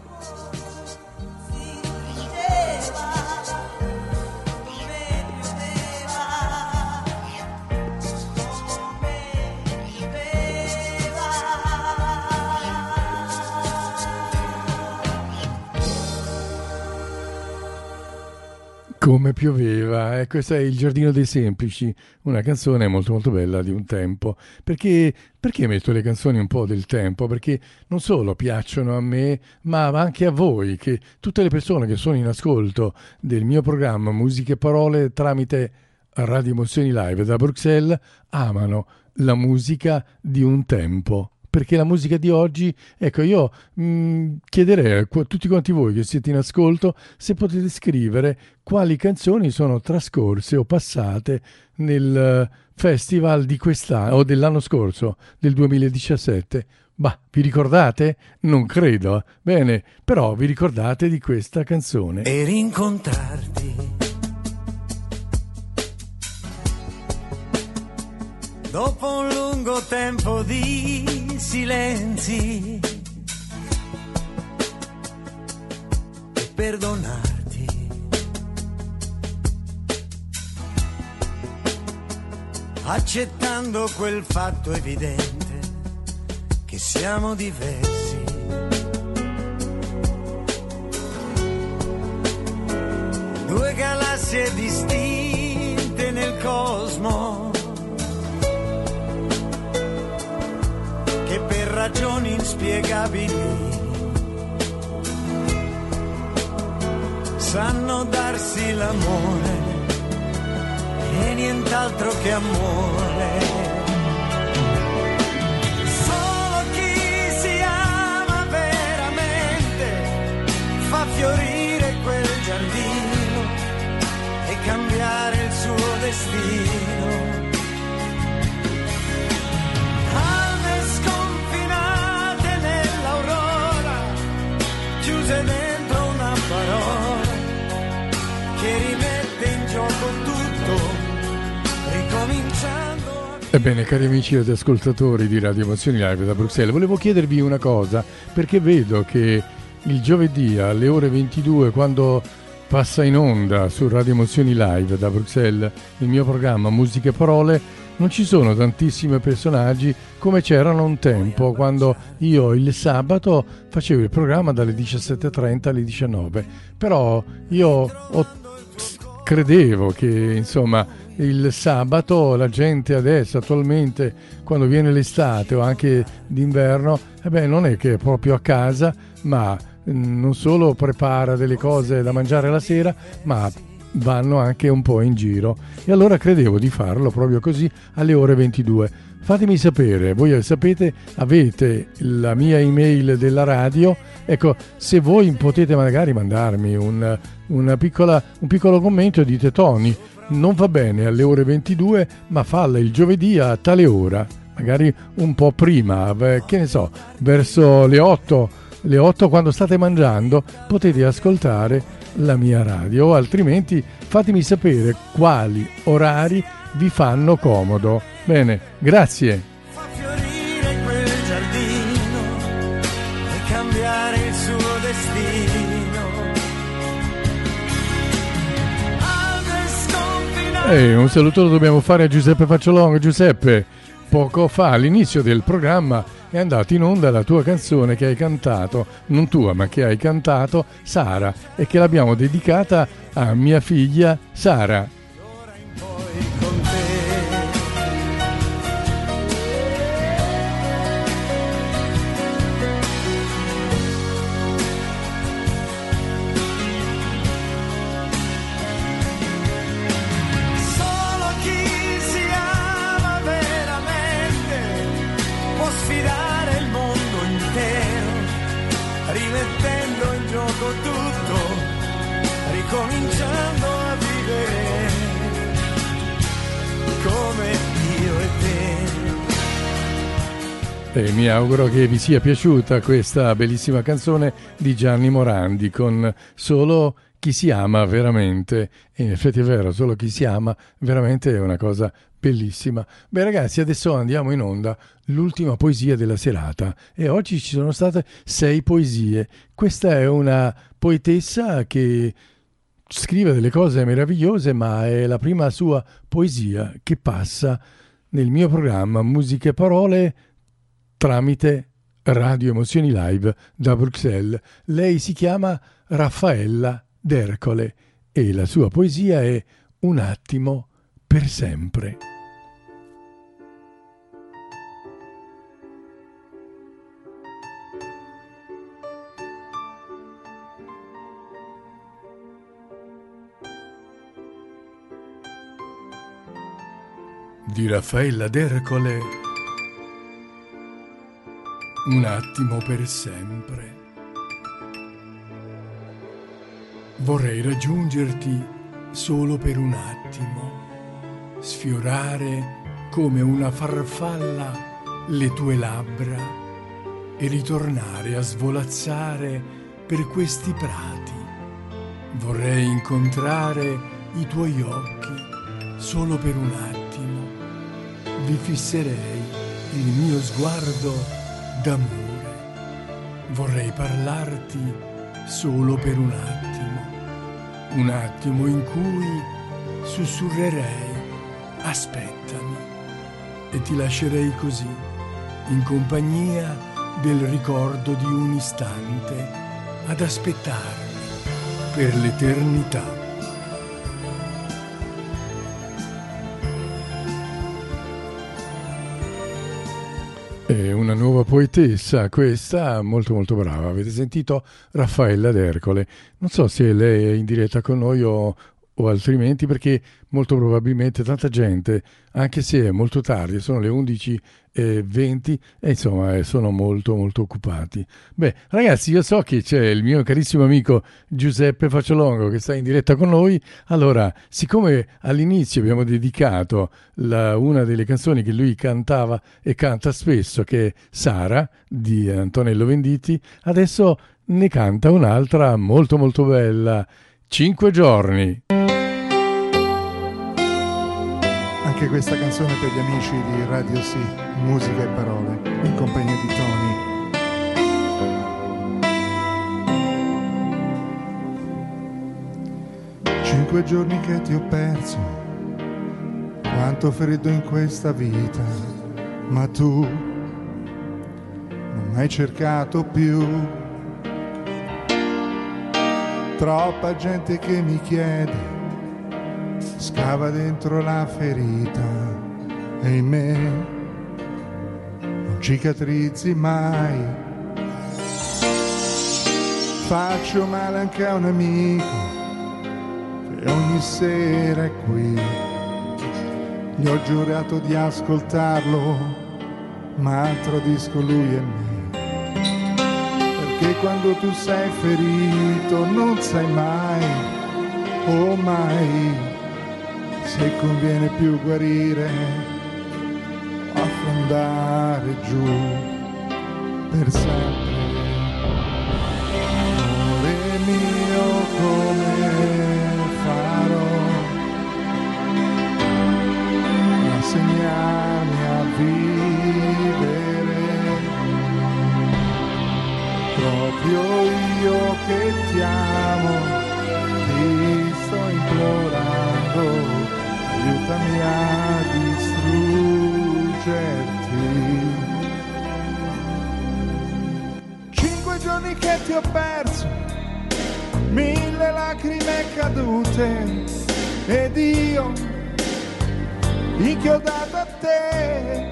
Come pioveva, questo è Il giardino dei semplici, una canzone molto molto bella di un tempo. Perché metto le canzoni un po' del tempo? Perché non solo piacciono a me, ma anche a voi, che tutte le persone che sono in ascolto del mio programma Musica e Parole tramite Radio Emozioni Live da Bruxelles amano la musica di un tempo. Perché la musica di oggi, ecco, io chiederei a tutti quanti voi che siete in ascolto se potete scrivere quali canzoni sono trascorse o passate nel festival di quest'anno o dell'anno scorso, del 2017. Bah, vi ricordate? Non credo. Bene, però vi ricordate di questa canzone. E rincontrarti dopo un lungo tempo di silenzi e perdonarti accettando quel fatto evidente che siamo diversi. Due galassie distinte nel cosmo che per ragioni inspiegabili sanno darsi l'amore e nient'altro che amore. Solo chi si ama veramente fa fiorire quel giardino e cambiare il suo destino. Dentro una parola che rimette in gioco tutto, ricominciando. Ebbene, cari amici ed ascoltatori di Radio Emozioni Live da Bruxelles, volevo chiedervi una cosa, perché vedo che il giovedì alle ore 22, quando passa in onda su Radio Emozioni Live da Bruxelles il mio programma Musica e Parole, non ci sono tantissimi personaggi come c'erano un tempo, quando io il sabato facevo il programma dalle 17:30 alle 19. Però io credevo che, insomma, il sabato la gente adesso, attualmente, quando viene l'estate o anche d'inverno, non è che è proprio a casa, ma non solo prepara delle cose da mangiare la sera, ma vanno anche un po' in giro. E allora credevo di farlo proprio così alle ore 22. Fatemi sapere, voi sapete, avete la mia email della radio, ecco, se voi potete magari mandarmi un piccolo commento e dite: Tony, non va bene alle ore 22, ma falla il giovedì a tale ora, magari un po' prima, che ne so, verso le 8 quando state mangiando potete ascoltare la mia radio, altrimenti fatemi sapere quali orari vi fanno comodo. Bene, grazie. Fa fiorire quel giardino e cambiare il suo destino. Un saluto lo dobbiamo fare a Giuseppe Facciolongo. Giuseppe, poco fa all'inizio del programma è andata in onda la tua canzone che hai cantato, non tua ma che hai cantato, Sara, e che l'abbiamo dedicata a mia figlia Sara. D'ora in poi con te con tutto, ricominciando a vivere come io e te. E mi auguro che vi sia piaciuta questa bellissima canzone di Gianni Morandi con Solo chi si ama veramente. E in effetti è vero, solo chi si ama veramente è una cosa bellissima. Beh ragazzi, adesso andiamo in onda, l'ultima poesia della serata, e oggi ci sono state 6 poesie. Questa è una poetessa che scrive delle cose meravigliose, ma è la prima sua poesia che passa nel mio programma Musica e Parole tramite Radio Emozioni Live da Bruxelles. Lei si chiama Raffaella D'Ercole e la sua poesia è Un attimo per sempre. Di Raffaella D'Ercole, Un attimo per sempre. Vorrei raggiungerti solo per un attimo, sfiorare come una farfalla le tue labbra e ritornare a svolazzare per questi prati. Vorrei incontrare i tuoi occhi solo per un attimo. Vi fisserei il mio sguardo d'amore. Vorrei parlarti solo per un attimo in cui sussurrerei aspettami e ti lascerei così in compagnia del ricordo di un istante ad aspettarmi per l'eternità. È una nuova poetessa, questa molto molto brava. Avete sentito Raffaella D'Ercole? Non so se lei è in diretta con noi o altrimenti, perché molto probabilmente tanta gente, anche se è molto tardi, sono le 11:20 e insomma sono molto molto occupati. Beh ragazzi, io so che c'è il mio carissimo amico Giuseppe Facciolongo che sta in diretta con noi. Allora, siccome all'inizio abbiamo dedicato una delle canzoni che lui cantava e canta spesso, che è Sara di Antonello Venditti, adesso ne canta un'altra molto molto bella, 5 giorni. Anche questa canzone per gli amici di Radio Sì, Musica e Parole, in compagnia di Tony. 5 giorni che ti ho perso, quanto freddo in questa vita, ma tu non mi hai cercato più. Troppa gente che mi chiede, scava dentro la ferita e in me non cicatrizzi mai. Faccio male anche a un amico che ogni sera è qui. Gli ho giurato di ascoltarlo, ma tradisco lui e me. Perché quando tu sei ferito non sai mai, oh mai, se conviene più guarire o affondare giù per sempre. Amore mio, come farò a insegnarmi a vivere? Proprio io che ti amo, ti sto implorando, aiutami a distruggerti. 5 giorni che ti ho perso, 1000 lacrime cadute ed io inchiodato a te.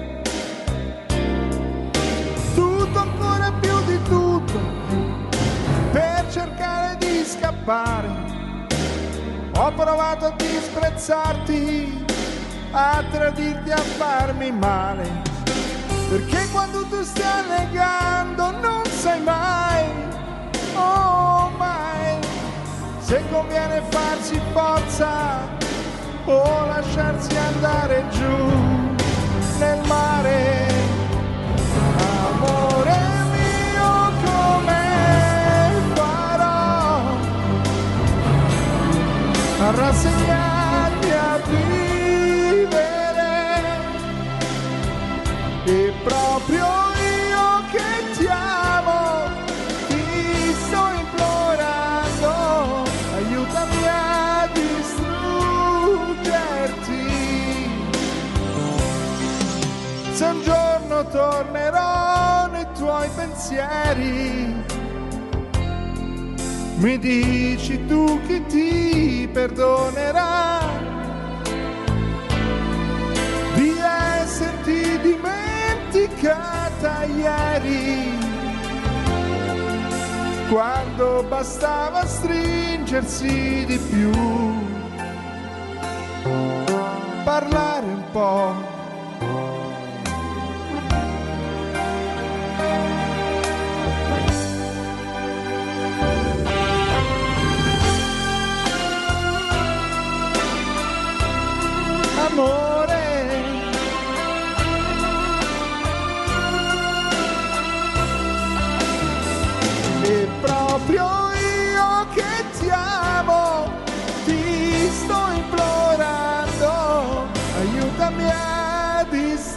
Tutto, ancora più di tutto, per cercare di scappare. Ho provato a disprezzarti, a tradirti, a farmi male. Perché quando tu stai negando non sai mai, oh mai, se conviene farsi forza o lasciarsi andare giù nel mare. Amore mio, come farò a rassegnarmi a vivere? E proprio io che ti amo ti sto implorando, aiutami a distruggerti. Se un giorno tornerò nei tuoi pensieri, mi dici tu chi ti perdonerà di esserti dimenticata ieri, quando bastava stringersi di più, parlare un po'. Amore, e proprio io che ti amo ti sto implorando, aiutami a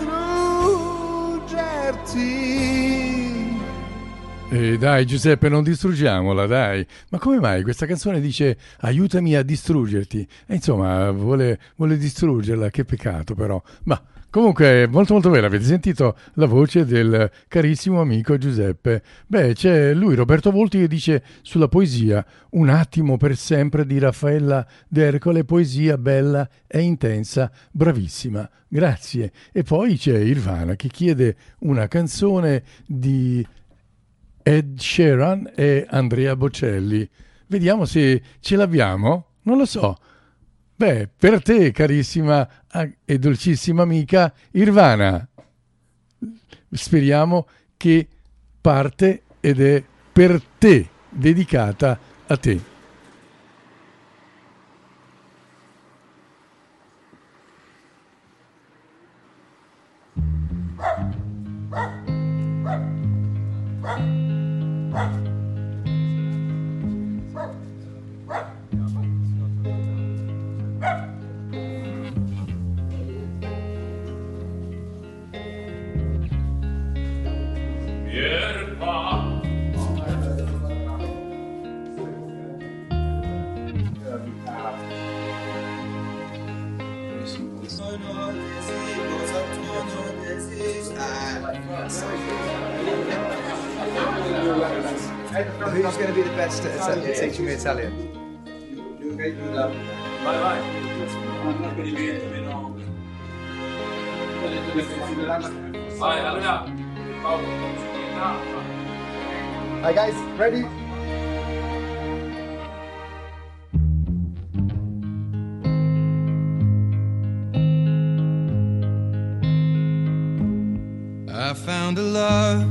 distruggerti. Dai Giuseppe, non distruggiamola, dai. Ma come mai questa canzone dice aiutami a distruggerti? E insomma, vuole distruggerla, che peccato però. Ma comunque molto molto bene, avete sentito la voce del carissimo amico Giuseppe. Beh, c'è lui, Roberto Volti, che dice sulla poesia: un attimo per sempre di Raffaella d'Ercole, poesia bella e intensa, bravissima, grazie. E poi c'è Irvana che chiede una canzone di Ed Sheeran e Andrea Bocelli. Vediamo se ce l'abbiamo, non lo so. Beh, per te, carissima e dolcissima amica Irvana, speriamo che parte ed è per te, dedicata a te. Who's going to be the best at teaching me Italian? Vai, vai. Vai, allora. Hi guys, ready? I found a love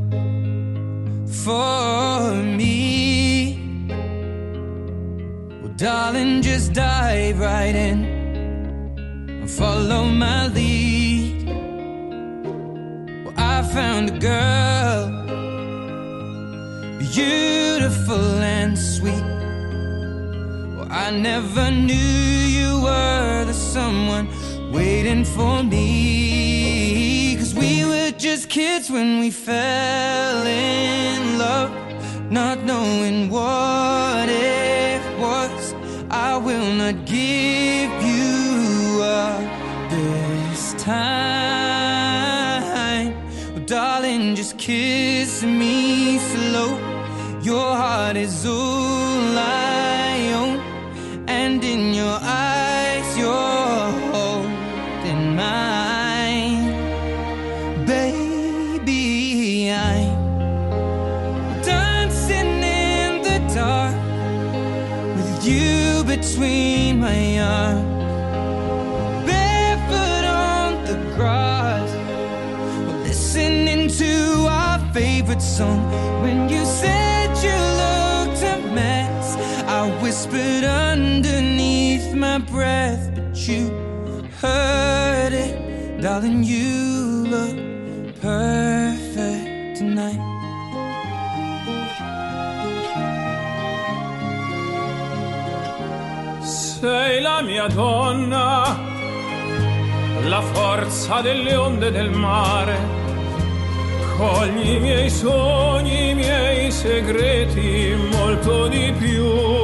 for me. Well, darling, just dive right in and follow my lead. Well, I found a girl, beautiful and sweet. Well, I never knew you were the someone waiting for me. 'Cause we were just kids when we fell in love, not knowing what it was. I will not give you up this time. Oh, darling, just kiss me slow. Your heart is all I own, and in your eyes you're holding mine. Baby, I'm dancing in the dark with you between my arms, barefoot on the grass, listening to our favorite song. When you said you looked a mess, I whispered beneath my breath, but you heard it. Darling, you look perfect tonight. Sei la mia donna, la forza delle onde del mare. Cogli i miei sogni, i miei segreti, molto di più.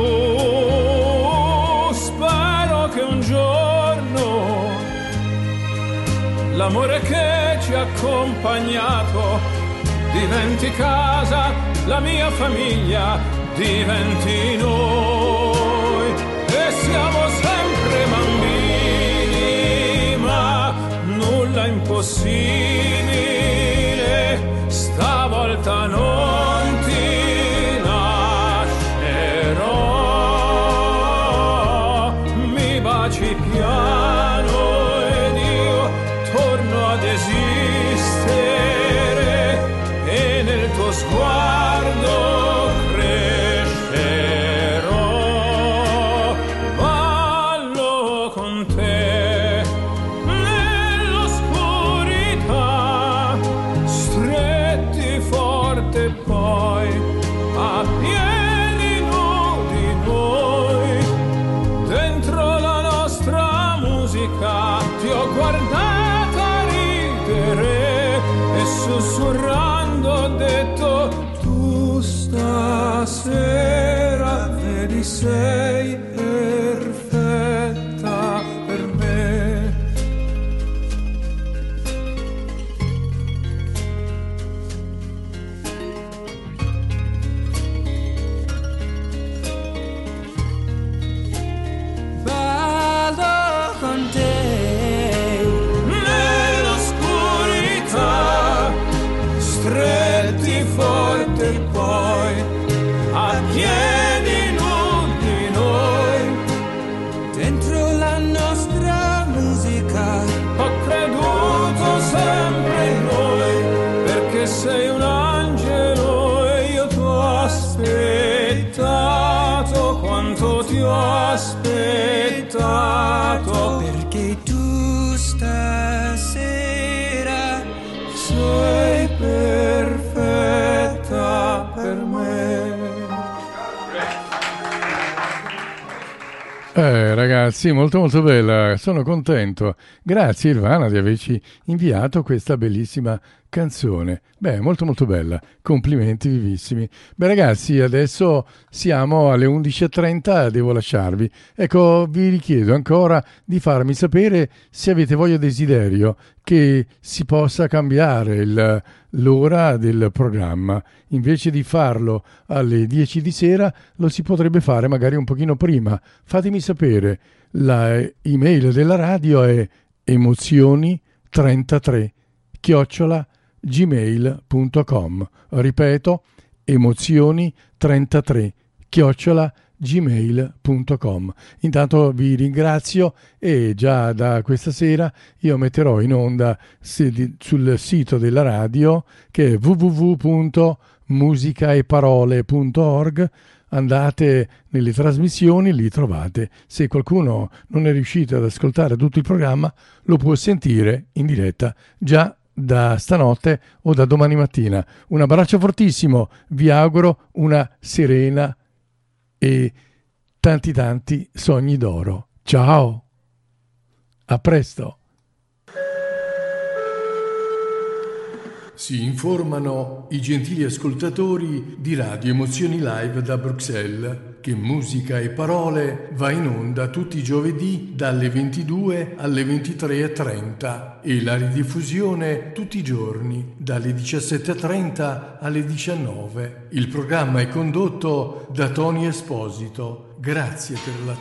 Spero che un giorno l'amore che ci ha accompagnato diventi casa, la mia famiglia diventi noi. E siamo sempre bambini, ma nulla impossibile, stavolta non ti lascerò. Mi baci piano ed io torno ad esistere e nel tuo sguardo sussurrando ho detto tu stasera vedi sei perfetta per me. Ballo con te stretti forte poi a piedi nudi noi, dentro la nostra musica. Ho creduto sempre in noi, perché sei un angelo e io ti ho aspettato quanto ti ho aspettato, perché tu stasera sei perfetta per me. Ragazzi, molto molto bella, sono contento. Grazie Irvana di averci inviato questa bellissima canzone. Beh, molto molto bella, complimenti vivissimi. Beh ragazzi, adesso siamo alle 11.30, devo lasciarvi. Ecco, vi richiedo ancora di farmi sapere se avete voglia o desiderio che si possa cambiare l'ora del programma. Invece di farlo alle 10 di sera, lo si potrebbe fare magari un pochino prima. Fatemi sapere. La email della radio è emozioni33@gmail.com. Ripeto, emozioni33@gmail.com. Intanto vi ringrazio e già da questa sera io metterò in onda sul sito della radio, che è www.musicaeparole.org. Andate nelle trasmissioni, li trovate. Se qualcuno non è riuscito ad ascoltare tutto il programma, lo può sentire in diretta già da stanotte o da domani mattina. Un abbraccio fortissimo, vi auguro una serena e tanti sogni d'oro. Ciao, a presto. Si informano i gentili ascoltatori di Radio Emozioni Live da Bruxelles che Musica e Parole va in onda tutti i giovedì dalle 22 alle 23.30 e la ridiffusione tutti i giorni dalle 17.30 alle 19. Il programma è condotto da Tony Esposito. Grazie per l'attenzione.